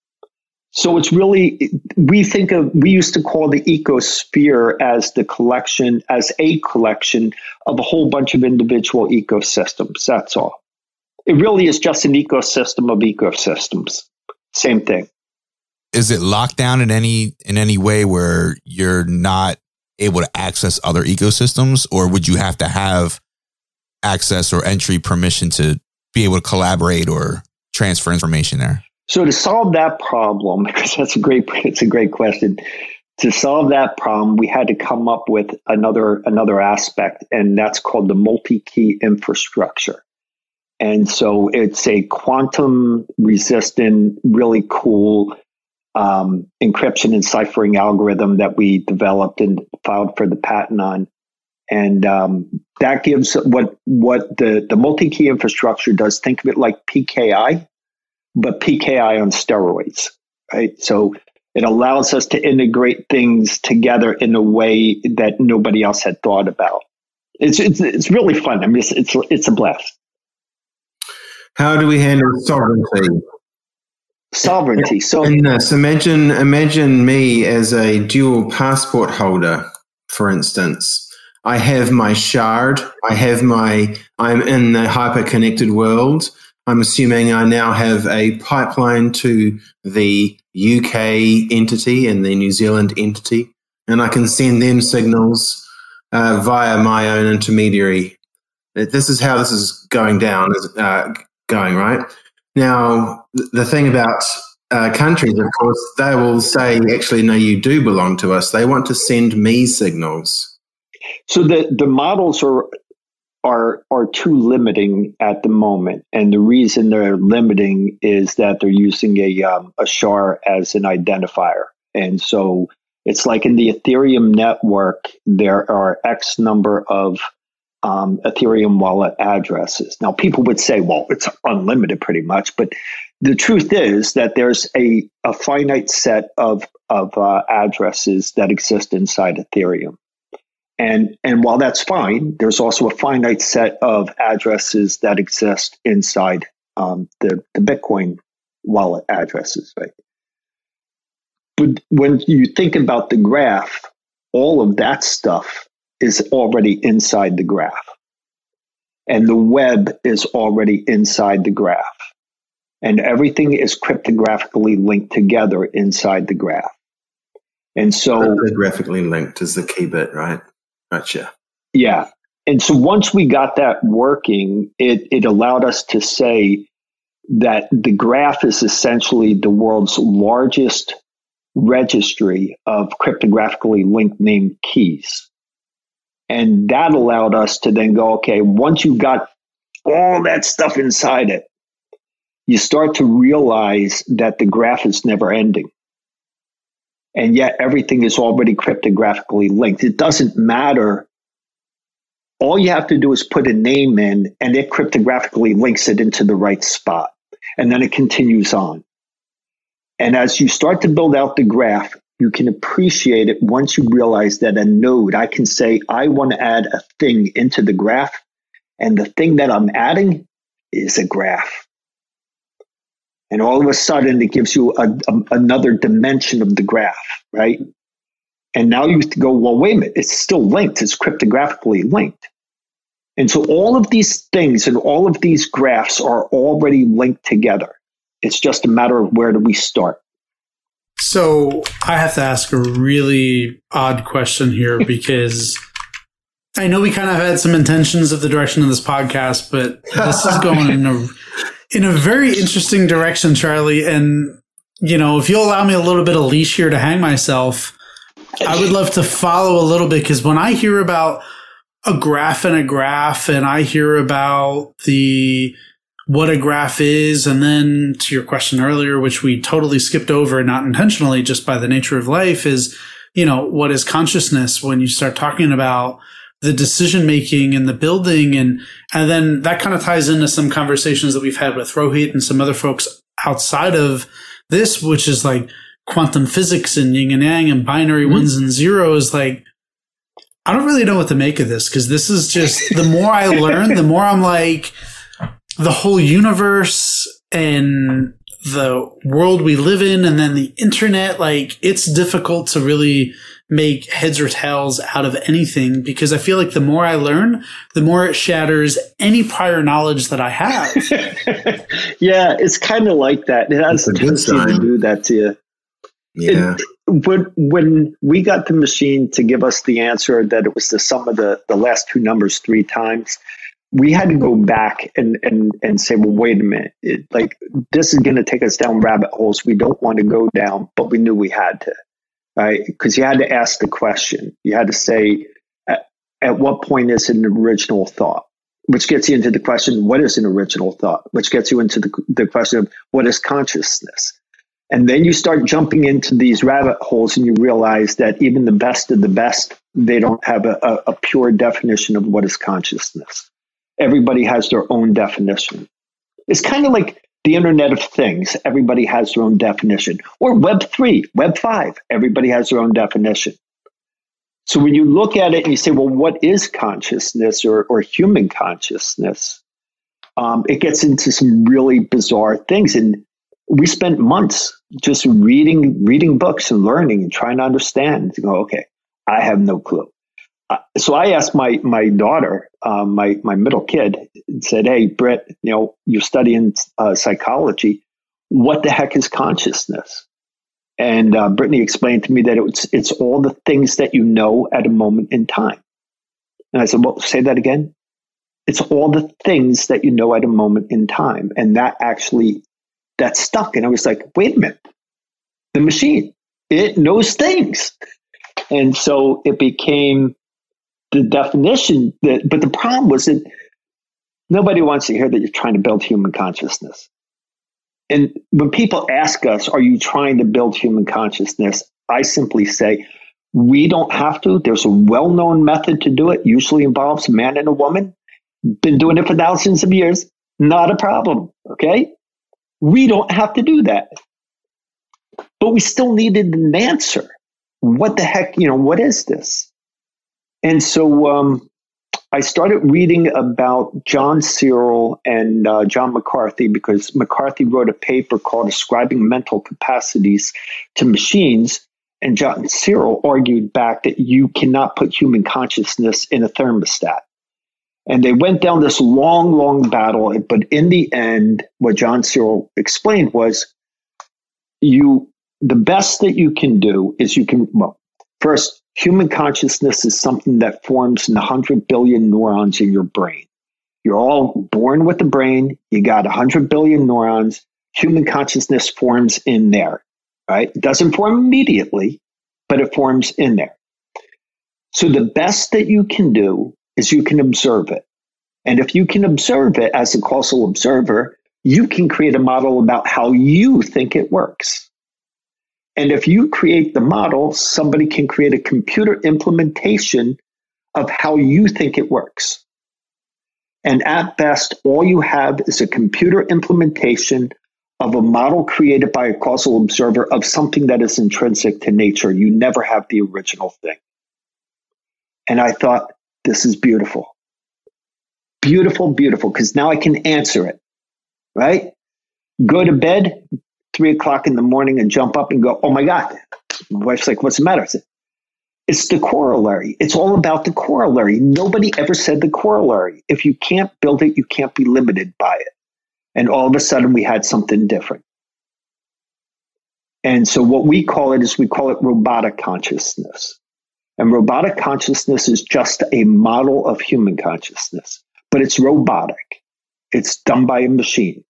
So it's really, we think of, we used to call the ecosphere as the collection, as a collection of a whole bunch of individual ecosystems. That's all. It really is just an ecosystem of ecosystems. Same thing. Is it locked down in any in any way where you're not able to access other ecosystems, or would you have to have access or entry permission to be able to collaborate or transfer information there? So to solve that problem, because that's a great, it's a great question. To solve that problem, we had to come up with another another aspect, and that's called the multi-key infrastructure. And so it's a quantum resistant, really cool um, encryption and ciphering algorithm that we developed and filed for the patent on. And um, that gives what what the, the multi-key infrastructure does. Think of it like P K I, but P K I on steroids, right? So it allows us to integrate things together in a way that nobody else had thought about. It's it's, it's really fun. I mean, it's, it's it's a blast. How do we handle sovereignty? Sovereignty. So, in this, imagine imagine me as a dual passport holder, for instance. I have my shard. I have my. I'm in the hyper-connected world. I'm assuming I now have a pipeline to the U K entity and the New Zealand entity, and I can send them signals uh, via my own intermediary. This is how this is going down, is uh, going, right? Now, the thing about uh, countries, of course, they will say, actually, no, you do belong to us. They want to send me signals. So the, the models are are are too limiting at the moment, and the reason they're limiting is that they're using a um, a S H A R as an identifier, and so it's like in the Ethereum network, there are X number of um, Ethereum wallet addresses. Now, people would say, well, it's unlimited pretty much, but the truth is that there's a, a finite set of of uh, addresses that exist inside Ethereum. And and while that's fine, there's also a finite set of addresses that exist inside um, the, the Bitcoin wallet addresses, right? But when you think about the graph, all of that stuff is already inside the graph. And the web is already inside the graph. And everything is cryptographically linked together inside the graph. And so... Cryptographically linked is the key bit, right? Gotcha. Yeah. And so once we got that working, it, it allowed us to say that the graph is essentially the world's largest registry of cryptographically linked named keys. And that allowed us to then go, okay, once you got all that stuff inside it, you start to realize that the graph is never ending. And yet everything is already cryptographically linked. It doesn't matter. All you have to do is put a name in, and it cryptographically links it into the right spot. And then it continues on. And as you start to build out the graph, you can appreciate it once you realize that a node, I can say, I want to add a thing into the graph, and the thing that I'm adding is a graph. And all of a sudden, it gives you a, a, another dimension of the graph, right? And now you go, well, wait a minute, it's still linked. It's cryptographically linked. And so all of these things and all of these graphs are already linked together. It's just a matter of where do we start. So I have to ask a really odd question here because I know we kind of had some intentions of the direction of this podcast, but this is going in a, in a very interesting direction, Charlie. And, you know, if you'll allow me a little bit of leash here to hang myself, I would love to follow a little bit, because when I hear about a graph and a graph, and I hear about the what a graph is, and then to your question earlier, which we totally skipped over, not intentionally, just by the nature of life, is, you know, what is consciousness? When you start talking about the decision making and the building, and and then that kind of ties into some conversations that we've had with Rohit and some other folks outside of this, which is like quantum physics and yin and yang and binary mm-hmm. ones and zeros. Like, I don't really know what to make of this, because this is just, the more I learn, the more I'm like, the whole universe and the world we live in, and then the internet, like, it's difficult to really make heads or tails out of anything, because I feel like the more I learn, the more it shatters any prior knowledge that I have. Yeah, it's kind of like that. It has a tendency to do that to you. Yeah. And when, when we got the machine to give us the answer that it was the sum of the, the last two numbers three times, we had to go back and, and, and say, well, wait a minute. It, like, this is going to take us down rabbit holes we don't want to go down, but we knew we had to, right? Because you had to ask the question. You had to say, at, at what point is it an original thought? Which gets you into the question, what is an original thought? Which gets you into the, the question of what is consciousness? And then you start jumping into these rabbit holes and you realize that even the best of the best, they don't have a, a, a pure definition of what is consciousness. Everybody has their own definition. It's kind of like the Internet of Things. Everybody has their own definition. Or Web three, Web five, everybody has their own definition. So when you look at it and you say, well, what is consciousness or, or human consciousness? Um, it gets into some really bizarre things. And we spent months just reading, reading books and learning and trying to understand. To go, okay, I have no clue. Uh, so I asked my my daughter, um, my my middle kid, and said, "Hey, Britt, you know, you're studying uh, psychology. What the heck is consciousness?" And uh, Brittany explained to me that it's it's all the things that you know at a moment in time. And I said, "Well, say that again." It's all the things that you know at a moment in time, and that actually that stuck. And I was like, "Wait a minute, the machine, it knows things," and so it became the definition that, but the problem was that nobody wants to hear that you're trying to build human consciousness. And when people ask us, are you trying to build human consciousness? I simply say, we don't have to. There's a well-known method to do it. Usually involves a man and a woman. Been doing it for thousands of years. Not a problem. Okay. We don't have to do that. But we still needed an answer. What the heck, you know, what is this? And so um, I started reading about John Searle and uh, John McCarthy, because McCarthy wrote a paper called Ascribing Mental Capacities to Machines. And John Searle argued back that you cannot put human consciousness in a thermostat. And they went down this long, long battle. But in the end, what John Searle explained was you, the best that you can do is you can, well, first, human consciousness is something that forms in one hundred billion neurons in your brain. You're all born with the brain. You got one hundred billion neurons. Human consciousness forms in there, right? It doesn't form immediately, but it forms in there. So the best that you can do is you can observe it. And if you can observe it as a causal observer, you can create a model about how you think it works. And if you create the model, somebody can create a computer implementation of how you think it works. And at best, all you have is a computer implementation of a model created by a causal observer of something that is intrinsic to nature. You never have the original thing. And I thought, this is beautiful. Beautiful, beautiful, because now I can answer it, right? Go to bed, three o'clock in the morning and jump up and go, oh my God. My wife's like, what's the matter? I said, it's the corollary. It's all about the corollary. Nobody ever said the corollary. If you can't build it, you can't be limited by it. And all of a sudden we had something different. And so what we call it is we call it robotic consciousness. And robotic consciousness is just a model of human consciousness, but it's robotic. It's done by a machine.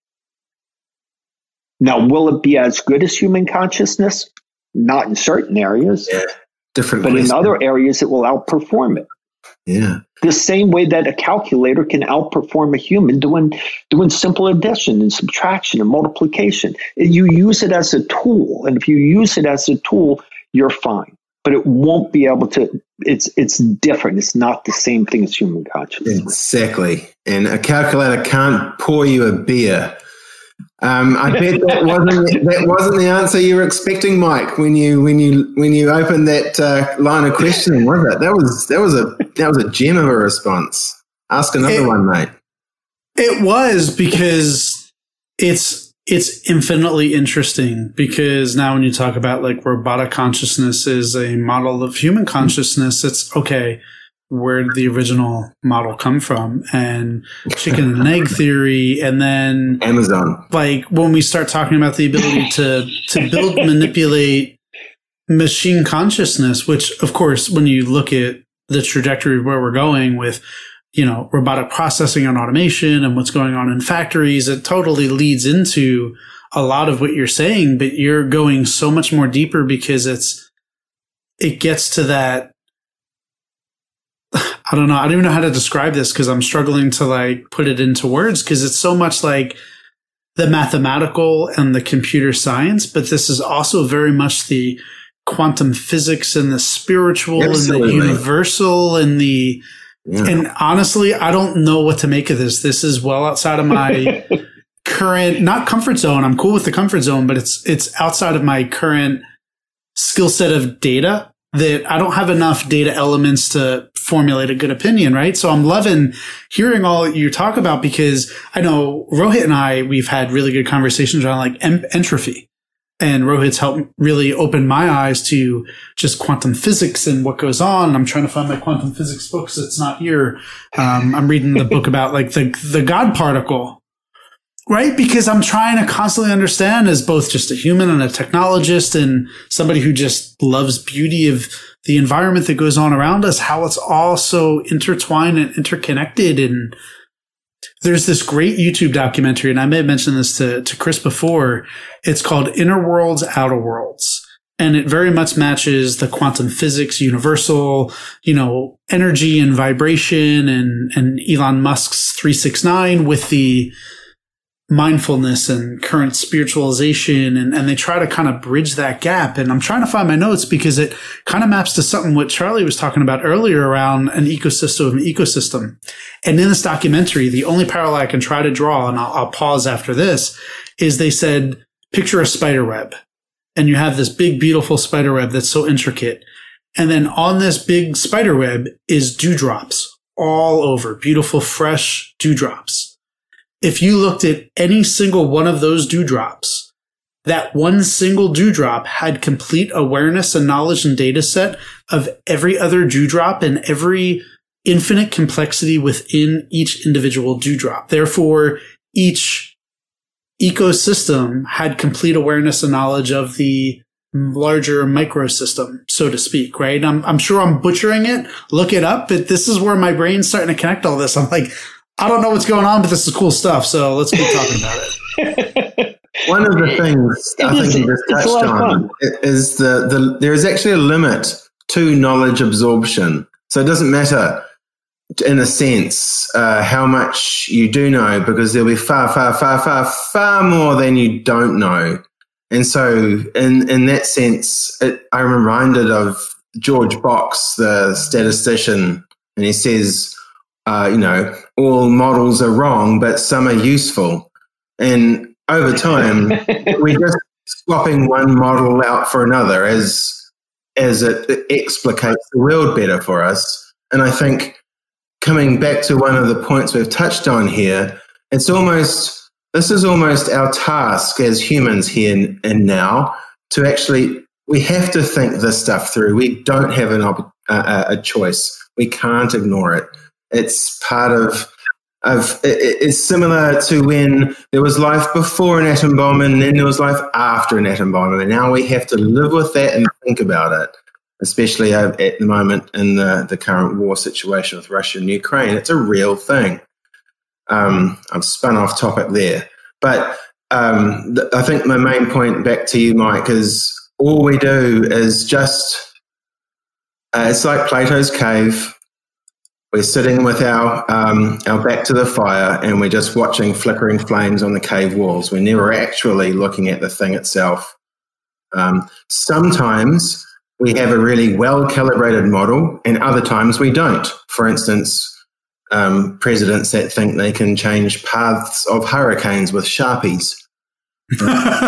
Now, will it be as good as human consciousness? Not in certain areas. Yeah, different. But ways. In other areas, it will outperform it. Yeah. The same way that a calculator can outperform a human doing, doing simple addition and subtraction and multiplication. You use it as a tool. And if you use it as a tool, you're fine. But it won't be able to, it's it's different. It's not the same thing as human consciousness. Exactly. And a calculator can't pour you a beer. Um, I bet that wasn't that wasn't the answer you were expecting, Mike, when you when you when you opened that uh, line of questioning, was it? That was that was a that was a gem of a response. Ask another it, one, mate. It was, because it's it's infinitely interesting, because now when you talk about like robotic consciousness is a model of human consciousness, it's okay. Where did the original model come from? And chicken and egg theory, and then Amazon. Like when we start talking about the ability to to build, manipulate machine consciousness, which, of course, when you look at the trajectory of where we're going with, you know, robotic processing and automation and what's going on in factories, it totally leads into a lot of what you're saying, but you're going so much more deeper because it's, it gets to that, I don't know, I don't even know how to describe this because I'm struggling to like put it into words because it's so much like the mathematical and the computer science, but this is also very much the quantum physics and the spiritual Absolutely. and the universal and the, yeah. and honestly, I don't know what to make of this. This is well outside of my current, not comfort zone. I'm cool with the comfort zone, but it's, it's outside of my current skill set of data that I don't have enough data elements to formulate a good opinion, right? So I'm loving hearing all you talk about because I know Rohit and I, we've had really good conversations around like em- entropy. And Rohit's helped really open my eyes to just quantum physics and what goes on. I'm trying to find my quantum physics books. It's not here. Um, I'm reading the book about like the, the God particle, right? Because I'm trying to constantly understand as both just a human and a technologist and somebody who just loves beauty of the environment that goes on around us, how it's all so intertwined and interconnected. And there's this great YouTube documentary, and I may have mentioned this to, to Chris before. It's called Inner Worlds, Outer Worlds. And it very much matches the quantum physics, universal, you know, energy and vibration and, and Elon Musk's three sixty-nine with the mindfulness and current spiritualization. And, and they try to kind of bridge that gap. And I'm trying to find my notes because it kind of maps to something what Charlie was talking about earlier around an ecosystem, an ecosystem. And in this documentary, the only parallel I can try to draw, and I'll, I'll pause after this, is they said, picture a spider web. And you have this big, beautiful spider web that's so intricate. And then on this big spider web is dewdrops all over, beautiful, fresh dewdrops. If you looked at any single one of those dewdrops, that one single dewdrop had complete awareness and knowledge and data set of every other dewdrop and every infinite complexity within each individual dewdrop. Therefore, each ecosystem had complete awareness and knowledge of the larger microsystem, so to speak, right? I'm, I'm sure I'm butchering it. Look it up, but this is where my brain's starting to connect all this. I'm like, I don't know what's going on, but this is cool stuff. So let's keep talking about it. One of the things I think you just touched on is the, the there is actually a limit to knowledge absorption. So it doesn't matter, in a sense, uh, how much you do know, because there'll be far, far, far, far, far more than you don't know. And so in, in that sense, it, I'm reminded of George Box, the statistician, and he says, Uh, you know, all models are wrong, but some are useful. And over time, we're just swapping one model out for another as as it, it explicates the world better for us. And I think coming back to one of the points we've touched on here, it's almost, this is almost our task as humans here and now to actually, we have to think this stuff through. We don't have an op- a, a choice. We can't ignore it. It's part of, of, it's similar to when there was life before an atom bomb and then there was life after an atom bomb. And now we have to live with that and think about it, especially at the moment in the, the current war situation with Russia and Ukraine. It's a real thing. Um, I've spun off topic there. But um, th- I think my main point back to you, Mike, is all we do is just, uh, it's like Plato's cave. We're sitting with our um, our back to the fire and we're just watching flickering flames on the cave walls. We're never actually looking at the thing itself. Um, sometimes we have a really well-calibrated model and other times we don't. For instance, um, presidents that think they can change paths of hurricanes with Sharpies. no,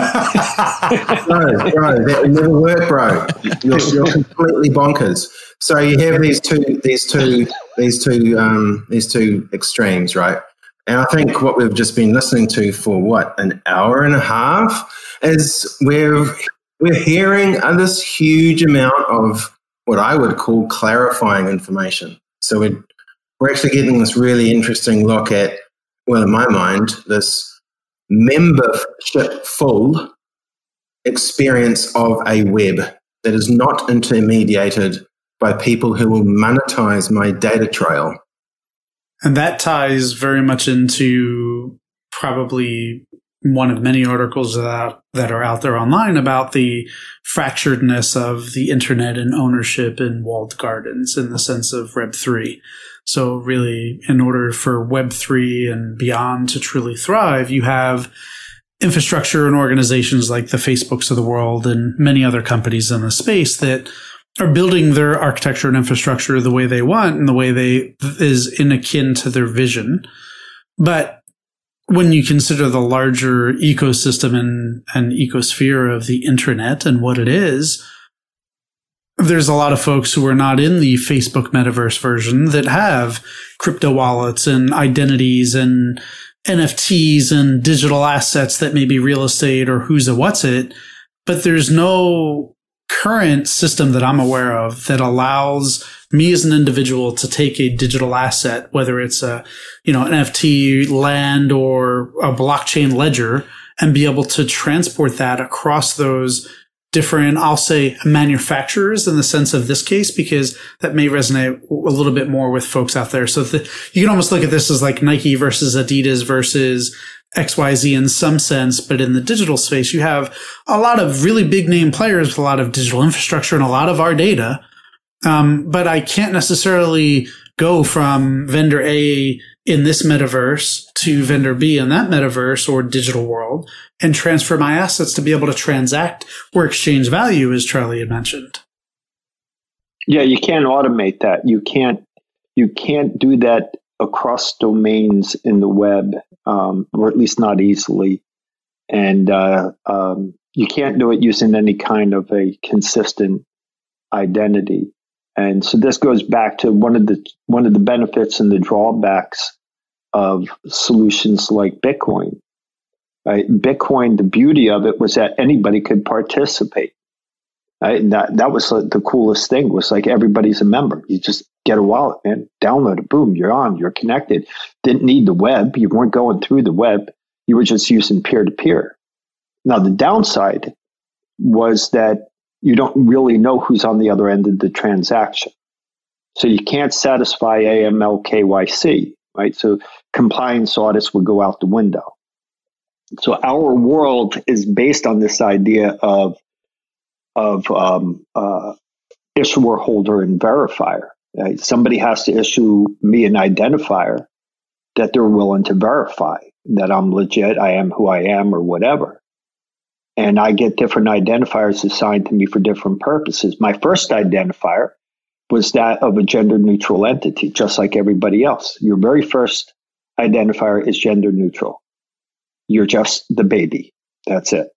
bro, that will never work, bro. You're, you're completely bonkers. So you have these two, these two, these two, um, these two extremes, right? And I think what we've just been listening to for what, an hour and a half, is we're we're hearing this huge amount of what I would call clarifying information. So we're we're actually getting this really interesting look at, well, in my mind, this membership full experience of a web that is not intermediated by people who will monetize my data trail. And that ties very much into probably one of many articles that, that are out there online about the fracturedness of the internet and ownership in walled gardens in the sense of Web three. So really, in order for Web three and beyond to truly thrive, you have infrastructure and organizations like the Facebooks of the world and many other companies in the space that are building their architecture and infrastructure the way they want and the way they is in akin to their vision. But when you consider the larger ecosystem and, and ecosphere of the internet and what it is, there's a lot of folks who are not in the Facebook metaverse version that have crypto wallets and identities and N F Ts and digital assets that may be real estate or who's a what's it, but there's no current system that I'm aware of that allows me as an individual to take a digital asset, whether it's a, you know, N F T, land, or a blockchain ledger, and be able to transport that across those different, I'll say, manufacturers in the sense of this case, because that may resonate a little bit more with folks out there. So the, you can almost look at this as like Nike versus Adidas versus X Y Z in some sense, but in the digital space, you have a lot of really big name players with a lot of digital infrastructure and a lot of our data. Um, but I can't necessarily go from vendor A in this metaverse to vendor B in that metaverse or digital world and transfer my assets to be able to transact or exchange value, as Charlie had mentioned. Yeah, you can't automate that. You can't, you can't do that across domains in the web, um, or at least not easily. And uh, um, you can't do it using any kind of a consistent identity. And so this goes back to one of the one of the benefits and the drawbacks of solutions like Bitcoin. Right? Bitcoin, the beauty of it was that anybody could participate. Right? And that that was the coolest thing. Was like everybody's a member. You just get a wallet, man, download it, boom, you're on, you're connected. Didn't need the web. You weren't going through the web. You were just using peer to peer. Now the downside was that you don't really know who's on the other end of the transaction. So you can't satisfy A M L K Y C, right? So compliance audits would go out the window. So our world is based on this idea of, of um, uh, issuer, holder, and verifier. Right? Somebody has to issue me an identifier that they're willing to verify, that I'm legit, I am who I am, or whatever. And I get different identifiers assigned to me for different purposes. My first identifier was that of a gender neutral entity, just like everybody else. Your very first identifier is gender neutral. You're just the baby. That's it.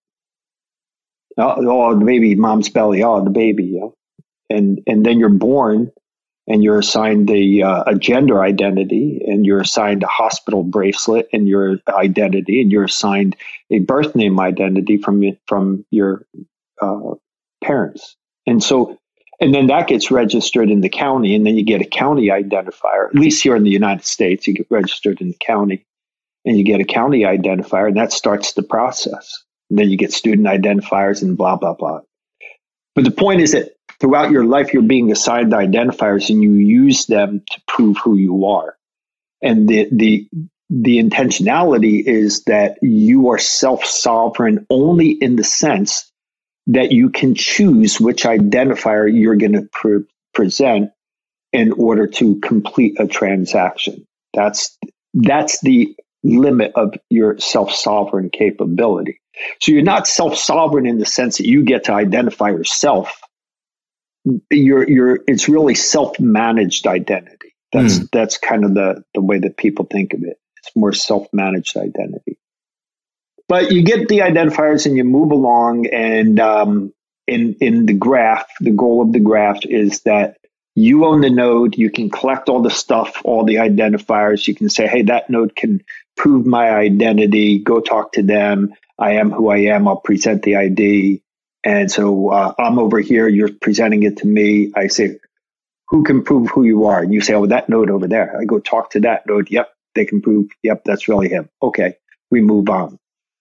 Oh, oh the baby, mom's belly. Oh, the baby. Yeah. And and then you're born, and you're assigned a, uh, a gender identity, and you're assigned a hospital bracelet and your identity, and you're assigned a birth name identity from from your uh, parents. And so, and then that gets registered in the county, and then you get a county identifier. At least here in the United States, you get registered in the county, and you get a county identifier, and that starts the process. And then you get student identifiers and blah, blah, blah. But the point is that throughout your life, you're being assigned identifiers, and you use them to prove who you are. And the the the intentionality is that you are self-sovereign only in the sense that you can choose which identifier you're going to pre- present in order to complete a transaction. That's that's the limit of your self-sovereign capability. So you're not self-sovereign in the sense that you get to identify yourself. You're, you're, it's really self-managed identity. That's, mm. that's kind of the, the way that people think of it. It's more self-managed identity. But you get the identifiers and you move along, and um, in, in the graph, the goal of the graph is that you own the node. You can collect all the stuff, all the identifiers. You can say, hey, that node can prove my identity. Go talk to them. I am who I am. I'll present the I D. And so uh, I'm over here, you're presenting it to me. I say, who can prove who you are? And you say, oh, that node over there. I go talk to that node. Yep, they can prove, yep, that's really him. Okay, we move on.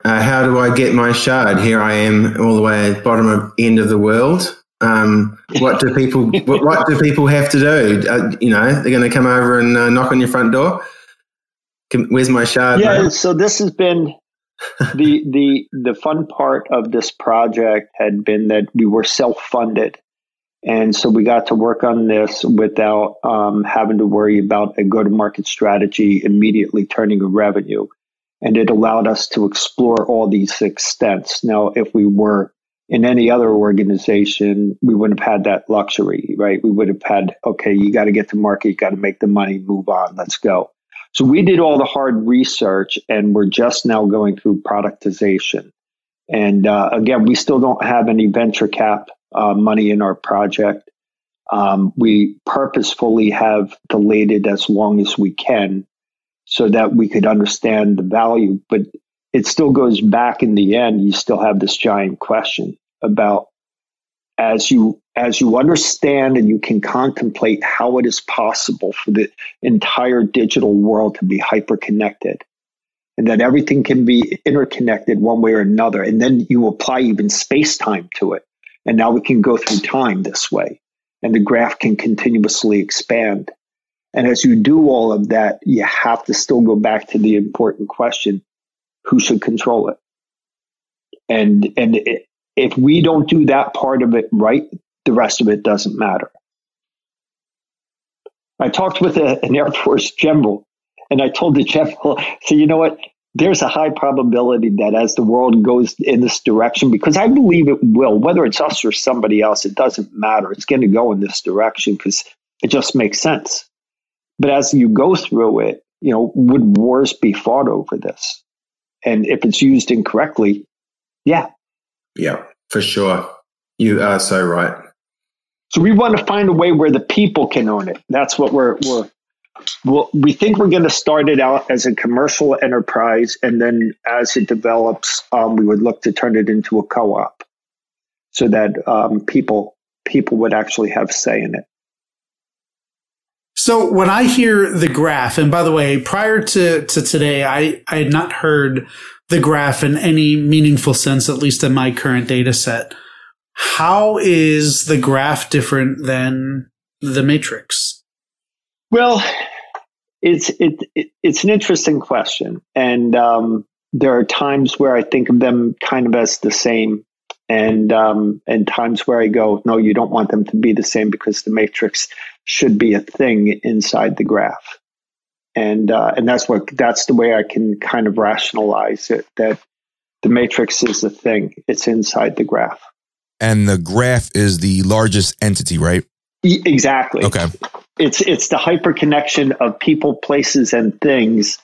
Uh, how do I get my shard? Here I am, all the way at the bottom of end of the world. Um, what do people what, what do people have to do? Uh, you know, they're going to come over and uh, knock on your front door. Can, where's my shard? Yeah. Mate? So this has been the the the fun part of this project had been that we were self-funded, and so we got to work on this without um, having to worry about a go-to-market strategy immediately turning a revenue, and it allowed us to explore all these extents. Now, if we were in any other organization, we wouldn't have had that luxury, right? We would have had, okay, you got to get to market, you got to make the money, move on, let's go. So we did all the hard research, and we're just now going through productization. And uh, again, we still don't have any venture cap uh, money in our project. Um, we purposefully have delayed it as long as we can so that we could understand the value. But it still goes back in the end. You still have this giant question about as you as you understand and you can contemplate how it is possible for the entire digital world to be hyper-connected and that everything can be interconnected one way or another. And then you apply even space-time to it. And now we can go through time this way. And the graph can continuously expand. And as you do all of that, you have to still go back to the important question, who should control it? And and it, if we don't do that part of it right, the rest of it doesn't matter. I talked with a, an Air Force general, and I told the general, so you know what? There's a high probability that as the world goes in this direction, because I believe it will, whether it's us or somebody else, it doesn't matter. It's going to go in this direction because it just makes sense. But as you go through it, you know, would wars be fought over this? And if it's used incorrectly, yeah. Yeah, for sure. You are so right. So we want to find a way where the people can own it. That's what we're, we're we'll, we think we're going to start it out as a commercial enterprise. And then as it develops, um, we would look to turn it into a co-op so that um, people people would actually have say in it. So when I hear the graph, and by the way, prior to, to today, I, I had not heard the graph in any meaningful sense, at least in my current data set. How is the graph different than the matrix? Well, it's it, it it's an interesting question, and um, there are times where I think of them kind of as the same, and um, and times where I go, no, you don't want them to be the same because the matrix should be a thing inside the graph. And uh, and that's what that's the way I can kind of rationalize it, that the matrix is a thing. It's inside the graph. And the graph is the largest entity, right? E- exactly. Okay. It's it's the hyperconnection of people, places, and things,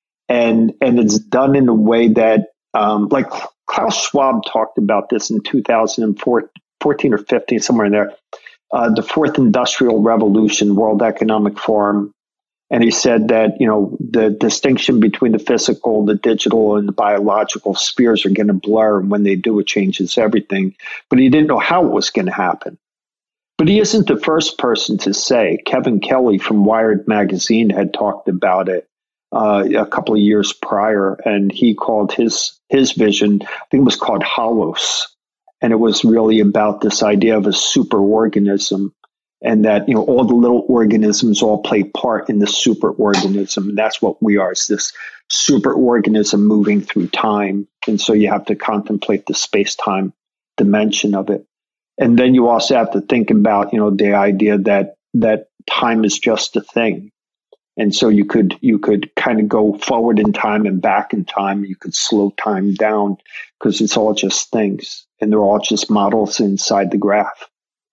and and it's done in a way that, um, like Klaus Schwab talked about this in two thousand fourteen or fifteen, somewhere in there, uh, the Fourth Industrial Revolution, World Economic Forum. And he said that, you know, the distinction between the physical, the digital, and the biological spheres are going to blur. And when they do, it changes everything. But he didn't know how it was going to happen. But he isn't the first person to say. Kevin Kelly from Wired Magazine had talked about it uh, a couple of years prior. And he called his his vision, I think it was called Holos. And it was really about this idea of a superorganism. And that, you know, all the little organisms all play part in the superorganism. And that's what we are, is this superorganism moving through time. And so you have to contemplate the space-time dimension of it. And then you also have to think about, you know, the idea that that time is just a thing. And so you could you could kind of go forward in time and back in time. You could slow time down because it's all just things. And they're all just models inside the graph.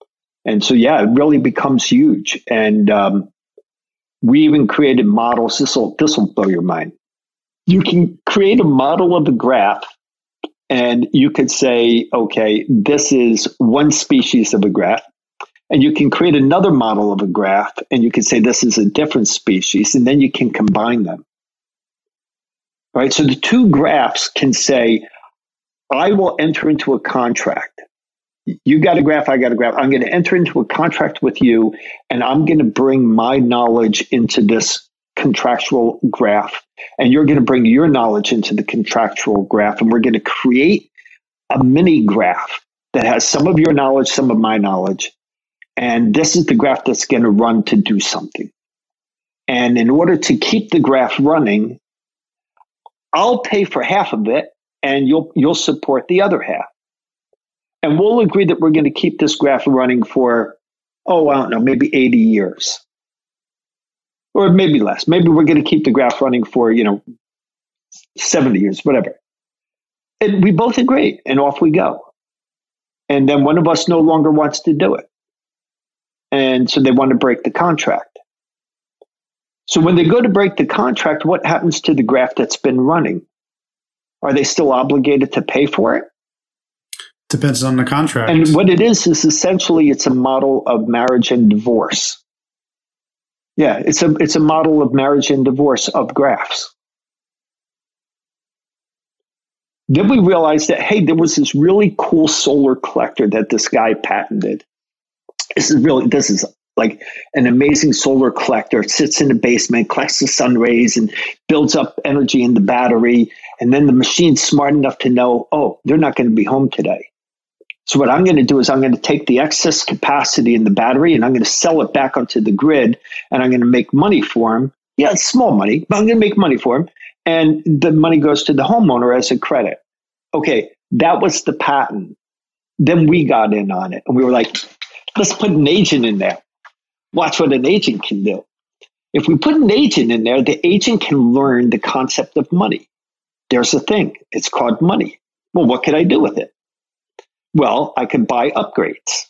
And so, yeah, it really becomes huge. And um, we even created models. This will this will blow your mind. You can create a model of a graph, and you could say, okay, this is one species of a graph. And you can create another model of a graph, and you can say this is a different species, and then you can combine them. Right? So the two graphs can say, I will enter into a contract. You got a graph, I got a graph. I'm going to enter into a contract with you, and I'm going to bring my knowledge into this contractual graph, and you're going to bring your knowledge into the contractual graph, and we're going to create a mini graph that has some of your knowledge, some of my knowledge. And this is the graph that's going to run to do something. And in order to keep the graph running, I'll pay for half of it and you'll you'll support the other half. And we'll agree that we're going to keep this graph running for, oh, I don't know, maybe eighty years. Or maybe less. Maybe we're going to keep the graph running for, you know, seventy years, whatever. And we both agree, and off we go. And then one of us no longer wants to do it. And so they want to break the contract. So when they go to break the contract, what happens to the graph that's been running? Are they still obligated to pay for it? Depends on the contract. And what it is, is essentially it's a model of marriage and divorce. Yeah, it's a it's a model of marriage and divorce of graphs. Then we realized that, hey, there was this really cool solar collector that this guy patented. This is really, this is like an amazing solar collector. It sits in the basement, collects the sun rays and builds up energy in the battery. And then the machine's smart enough to know, oh, they're not going to be home today. So what I'm going to do is I'm going to take the excess capacity in the battery and I'm going to sell it back onto the grid and I'm going to make money for him. Yeah, it's small money, but I'm going to make money for him. And the money goes to the homeowner as a credit. Okay, that was the patent. Then we got in on it and we were like, let's put an agent in there. Watch what an agent can do. If we put an agent in there, the agent can learn the concept of money. There's a thing. It's called money. Well, what could I do with it? Well, I could buy upgrades.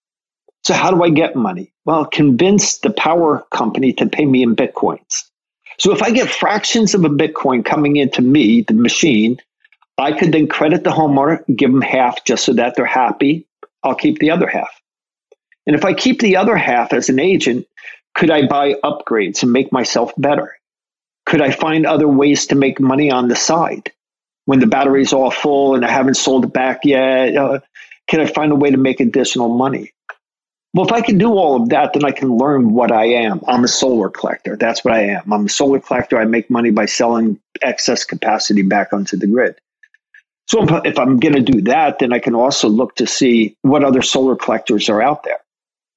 So how do I get money? Well, convince the power company to pay me in Bitcoins. So if I get fractions of a Bitcoin coming into me, the machine, I could then credit the homeowner, give them half just so that they're happy. I'll keep the other half. And if I keep the other half as an agent, could I buy upgrades and make myself better? Could I find other ways to make money on the side? When the battery's all full and I haven't sold it back yet, uh, can I find a way to make additional money? Well, if I can do all of that, then I can learn what I am. I'm a solar collector. That's what I am. I'm a solar collector. I make money by selling excess capacity back onto the grid. So if I'm going to do that, then I can also look to see what other solar collectors are out there.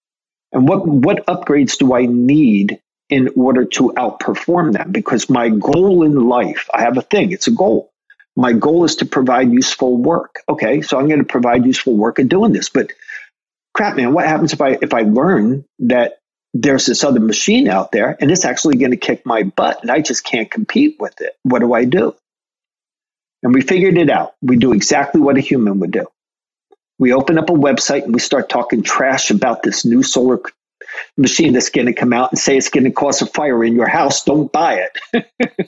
And what, what upgrades do I need in order to outperform them? Because my goal in life, I have a thing, it's a goal. My goal is to provide useful work. Okay, so I'm going to provide useful work at doing this. But crap, man, what happens if I if I learn that there's this other machine out there and it's actually going to kick my butt and I just can't compete with it? What do I do? And we figured it out. We do exactly what a human would do. We open up a website and we start talking trash about this new solar machine that's going to come out and say it's going to cause a fire in your house. Don't buy it.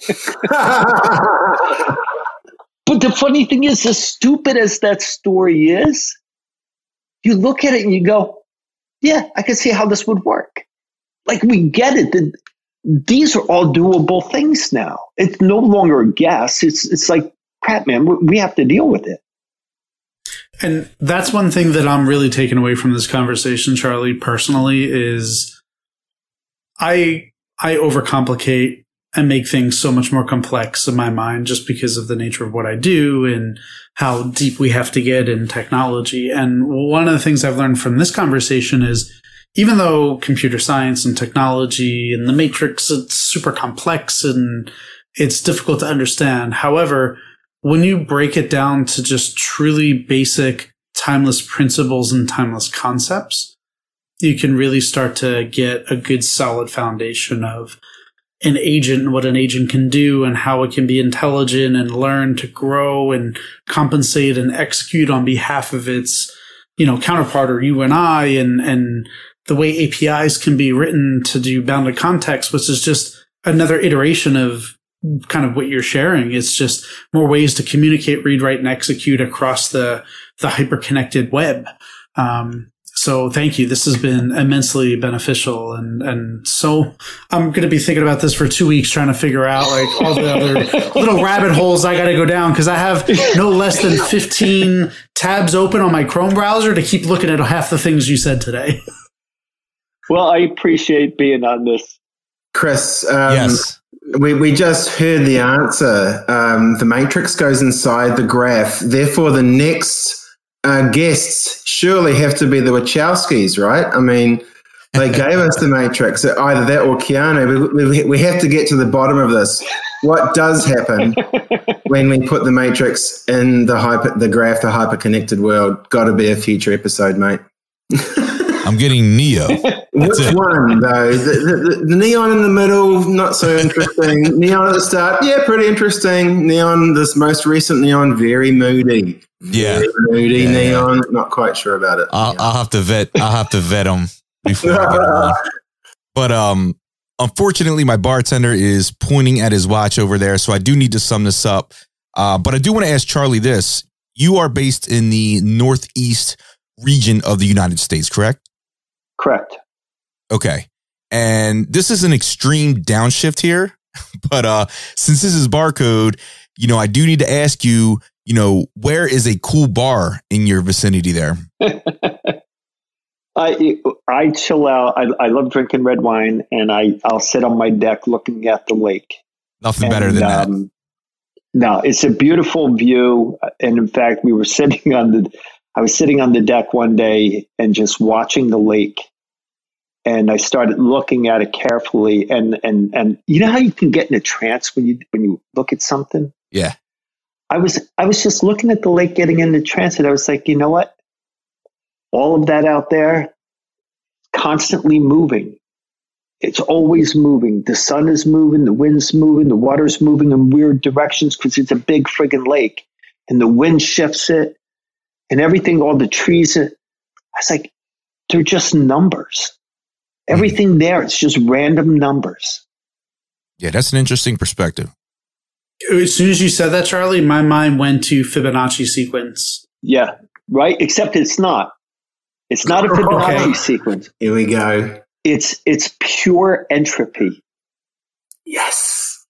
But the funny thing is, as stupid as that story is, you look at it and you go, yeah, I can see how this would work. Like, we get it. The, these are all doable things now. It's no longer a guess. It's, it's like, crap, man, we, we have to deal with it. And that's one thing that I'm really taking away from this conversation, Charlie, personally, is I I overcomplicate and make things so much more complex in my mind just because of the nature of what I do and how deep we have to get in technology. And one of the things I've learned from this conversation is, even though computer science and technology and the matrix, it's super complex and it's difficult to understand. However, when you break it down to just truly basic, timeless principles and timeless concepts, you can really start to get a good, solid foundation of an agent and what an agent can do and how it can be intelligent and learn to grow and compensate and execute on behalf of its, you know, counterpart or you and I, and, and the way A P Is can be written to do bounded context, which is just another iteration of kind of what you're sharing. It's just more ways to communicate, read, write, and execute across the, the hyper-connected web. Um, so thank you. This has been immensely beneficial. And, and so I'm going to be thinking about this for two weeks, trying to figure out like all the other little rabbit holes I got to go down, because I have no less than fifteen tabs open on my Chrome browser to keep looking at half the things you said today. Well, I appreciate being on this Chris, um, Yes. we, we just heard the answer. Um, the matrix goes inside the graph. Therefore, the next uh, guests surely have to be the Wachowskis, right? I mean, they gave us the matrix, either that or Keanu. We, we, we have to get to the bottom of this. What does happen when we put the matrix in the hyper, the graph, the hyper-connected world? Got to be a future episode, mate. I'm getting Neo. That's Which it. one, though? The, the, the neon in the middle, not so interesting. Neon at the start, yeah, pretty interesting. Neon, this most recent neon, very moody. Yeah. Very moody Yeah, neon. Yeah. Not quite sure about it. I'll, yeah. I'll have to vet. I'll have to vet them before I get them on. But um, unfortunately, my bartender is pointing at his watch over there, so I do need to sum this up. Uh, but I do want to ask Charlie this: you are based in the Northeast region of the United States, correct? Correct. Okay. And this is an extreme downshift here, but uh, since this is barcode, you know, I do need to ask you, you know, where is a cool bar in your vicinity there? I I chill out. I, I love drinking red wine, and I, I'll sit on my deck looking at the lake. Nothing And, better than that. um, No, it's a beautiful view. And in fact, we were sitting on the, I was sitting on the deck one day and just watching the lake. And I started looking at it carefully. And, and, and you know how you can get in a trance when you, when you look at something? Yeah. I was, I was just looking at the lake, getting into trance. And I was like, you know what? All of that out there, constantly moving. It's always moving. The sun is moving, the wind's moving, the water's moving in weird directions because it's a big friggin' lake. And the wind shifts it and everything, all the trees. I was like, they're just numbers. Everything there, it's just random numbers. Yeah, that's an interesting perspective. As soon as you said that, Charlie, my mind went to Fibonacci sequence. Yeah, right? Except it's not. It's not a Fibonacci Okay. sequence. Here we go. It's it's pure entropy. Yes.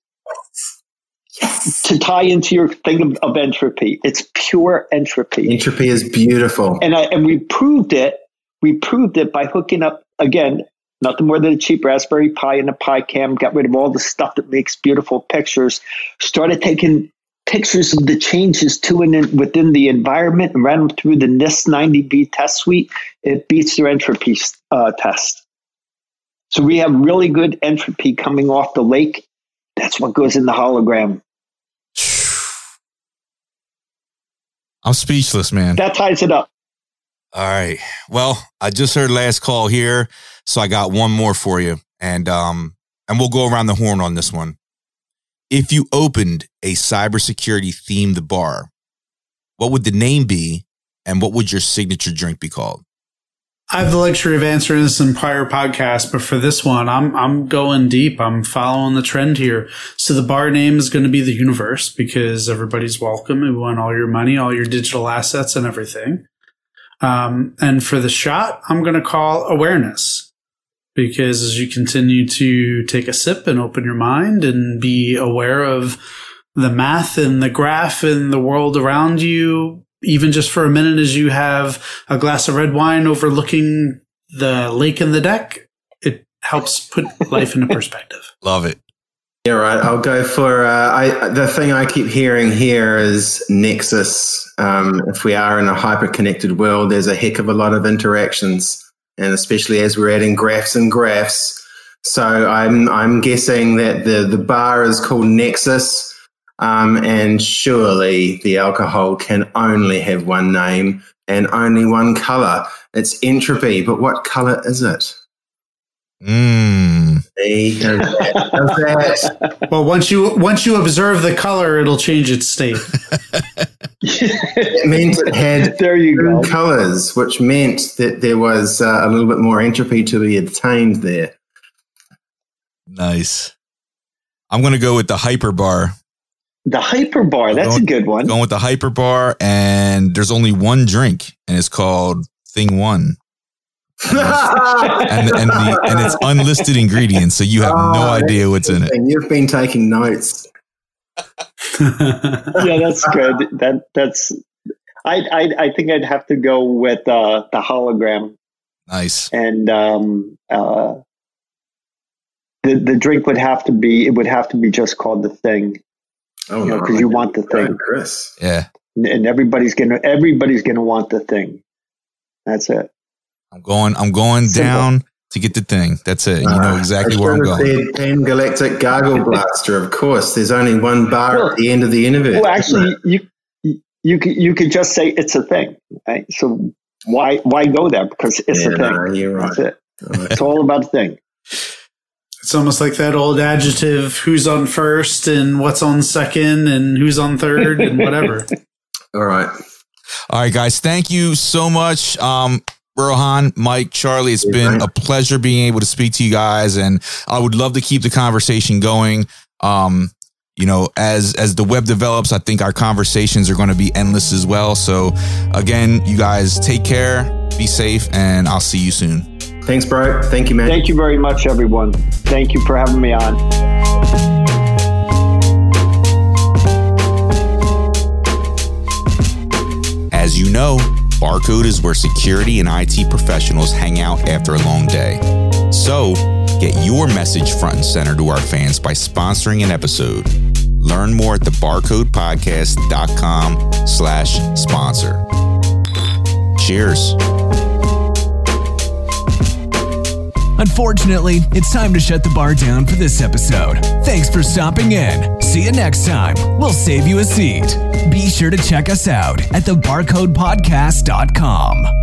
Yes. To tie into your thing of, of entropy, it's pure entropy. Entropy is beautiful. And I, and we proved it. We proved it by hooking up, again, nothing more than a cheap Raspberry Pi and a Pi Cam, got rid of all the stuff that makes beautiful pictures, started taking pictures of the changes to and in, within the environment and ran them through the NIST ninety B test suite. It beats their entropy uh, test. So we have really good entropy coming off the lake. That's what goes in the hologram. I'm speechless, man. That ties it up. All right. Well, I just heard last call here, so I got one more for you, and um, and we'll go around the horn on this one. If you opened a cybersecurity themed bar, what would the name be, and what would your signature drink be called? I have the luxury of answering this in prior podcasts, but for this one, I'm I'm going deep. I'm following the trend here. So the bar name is going to be the Universe because everybody's welcome. We want all your money, all your digital assets, and everything. Um, and for the shot, I'm going to call Awareness because as you continue to take a sip and open your mind and be aware of the math and the graph and the world around you, even just for a minute as you have a glass of red wine overlooking the lake and the deck, it helps put life into perspective. Love it. Yeah, right. I'll go for uh, I. The thing I keep hearing here is Nexus. Um, if we are in a hyper-connected world, there's a heck of a lot of interactions, and especially as we're adding graphs and graphs. So I'm I'm guessing that the the bar is called Nexus, um, and surely the alcohol can only have one name and only one color. It's entropy, but what color is it? Mmm. See, does that, does that Well, once you once you observe the color, it'll change its state. It meant it had There you go. two colors, which meant that there was uh, a little bit more entropy to be obtained there. Nice. I'm going to go with the Hyper Bar. The Hyper Bar, that's Going- a good one. Going with the Hyper Bar, and there's only one drink, and it's called Thing One. and and the and it's unlisted ingredients, so you have Oh, no that's idea what's in it. And you've been taking notes. Yeah, that's good. That that's. I I I think I'd have to go with uh, the hologram Nice. and um uh the, the drink would have to be, it would have to be just called the Thing. Oh, you know, no, because you want the Thing, Chris. Yeah. And everybody's gonna everybody's gonna want the Thing. That's it. I'm going. I'm going Simple. down to get the Thing. That's it. You know exactly uh, where I'm going. Said Pan Galactic Gargle Blaster. Of course, there's only one bar well, at the end of the universe. Well, actually, you you could you could just say it's a thing. Right? So why why go there? Because it's yeah, a thing. No, you're right. That's it. It's all about the thing. It's almost like that old adjective: who's on first and what's on second and who's on third and whatever. All right. All right, guys. Thank you so much. Um, Rohan, Mike, Charlie, it's yeah, been man. a pleasure being able to speak to you guys, and I would love to keep the conversation going. Um, you know, as as the web develops, I think our conversations are going to be endless as well. So, again, you guys take care, be safe, and I'll see you soon. Thanks, bro. Thank you, man. Thank you very much, everyone. Thank you for having me on. As you know, Barcode is where security and I T professionals hang out after a long day. So, get your message front and center to our fans by sponsoring an episode. Learn more at the barcode podcast dot com slash sponsor. Cheers. Unfortunately, it's time to shut the bar down for this episode. Thanks for stopping in. See you next time. We'll save you a seat. Be sure to check us out at the barcode podcast dot com.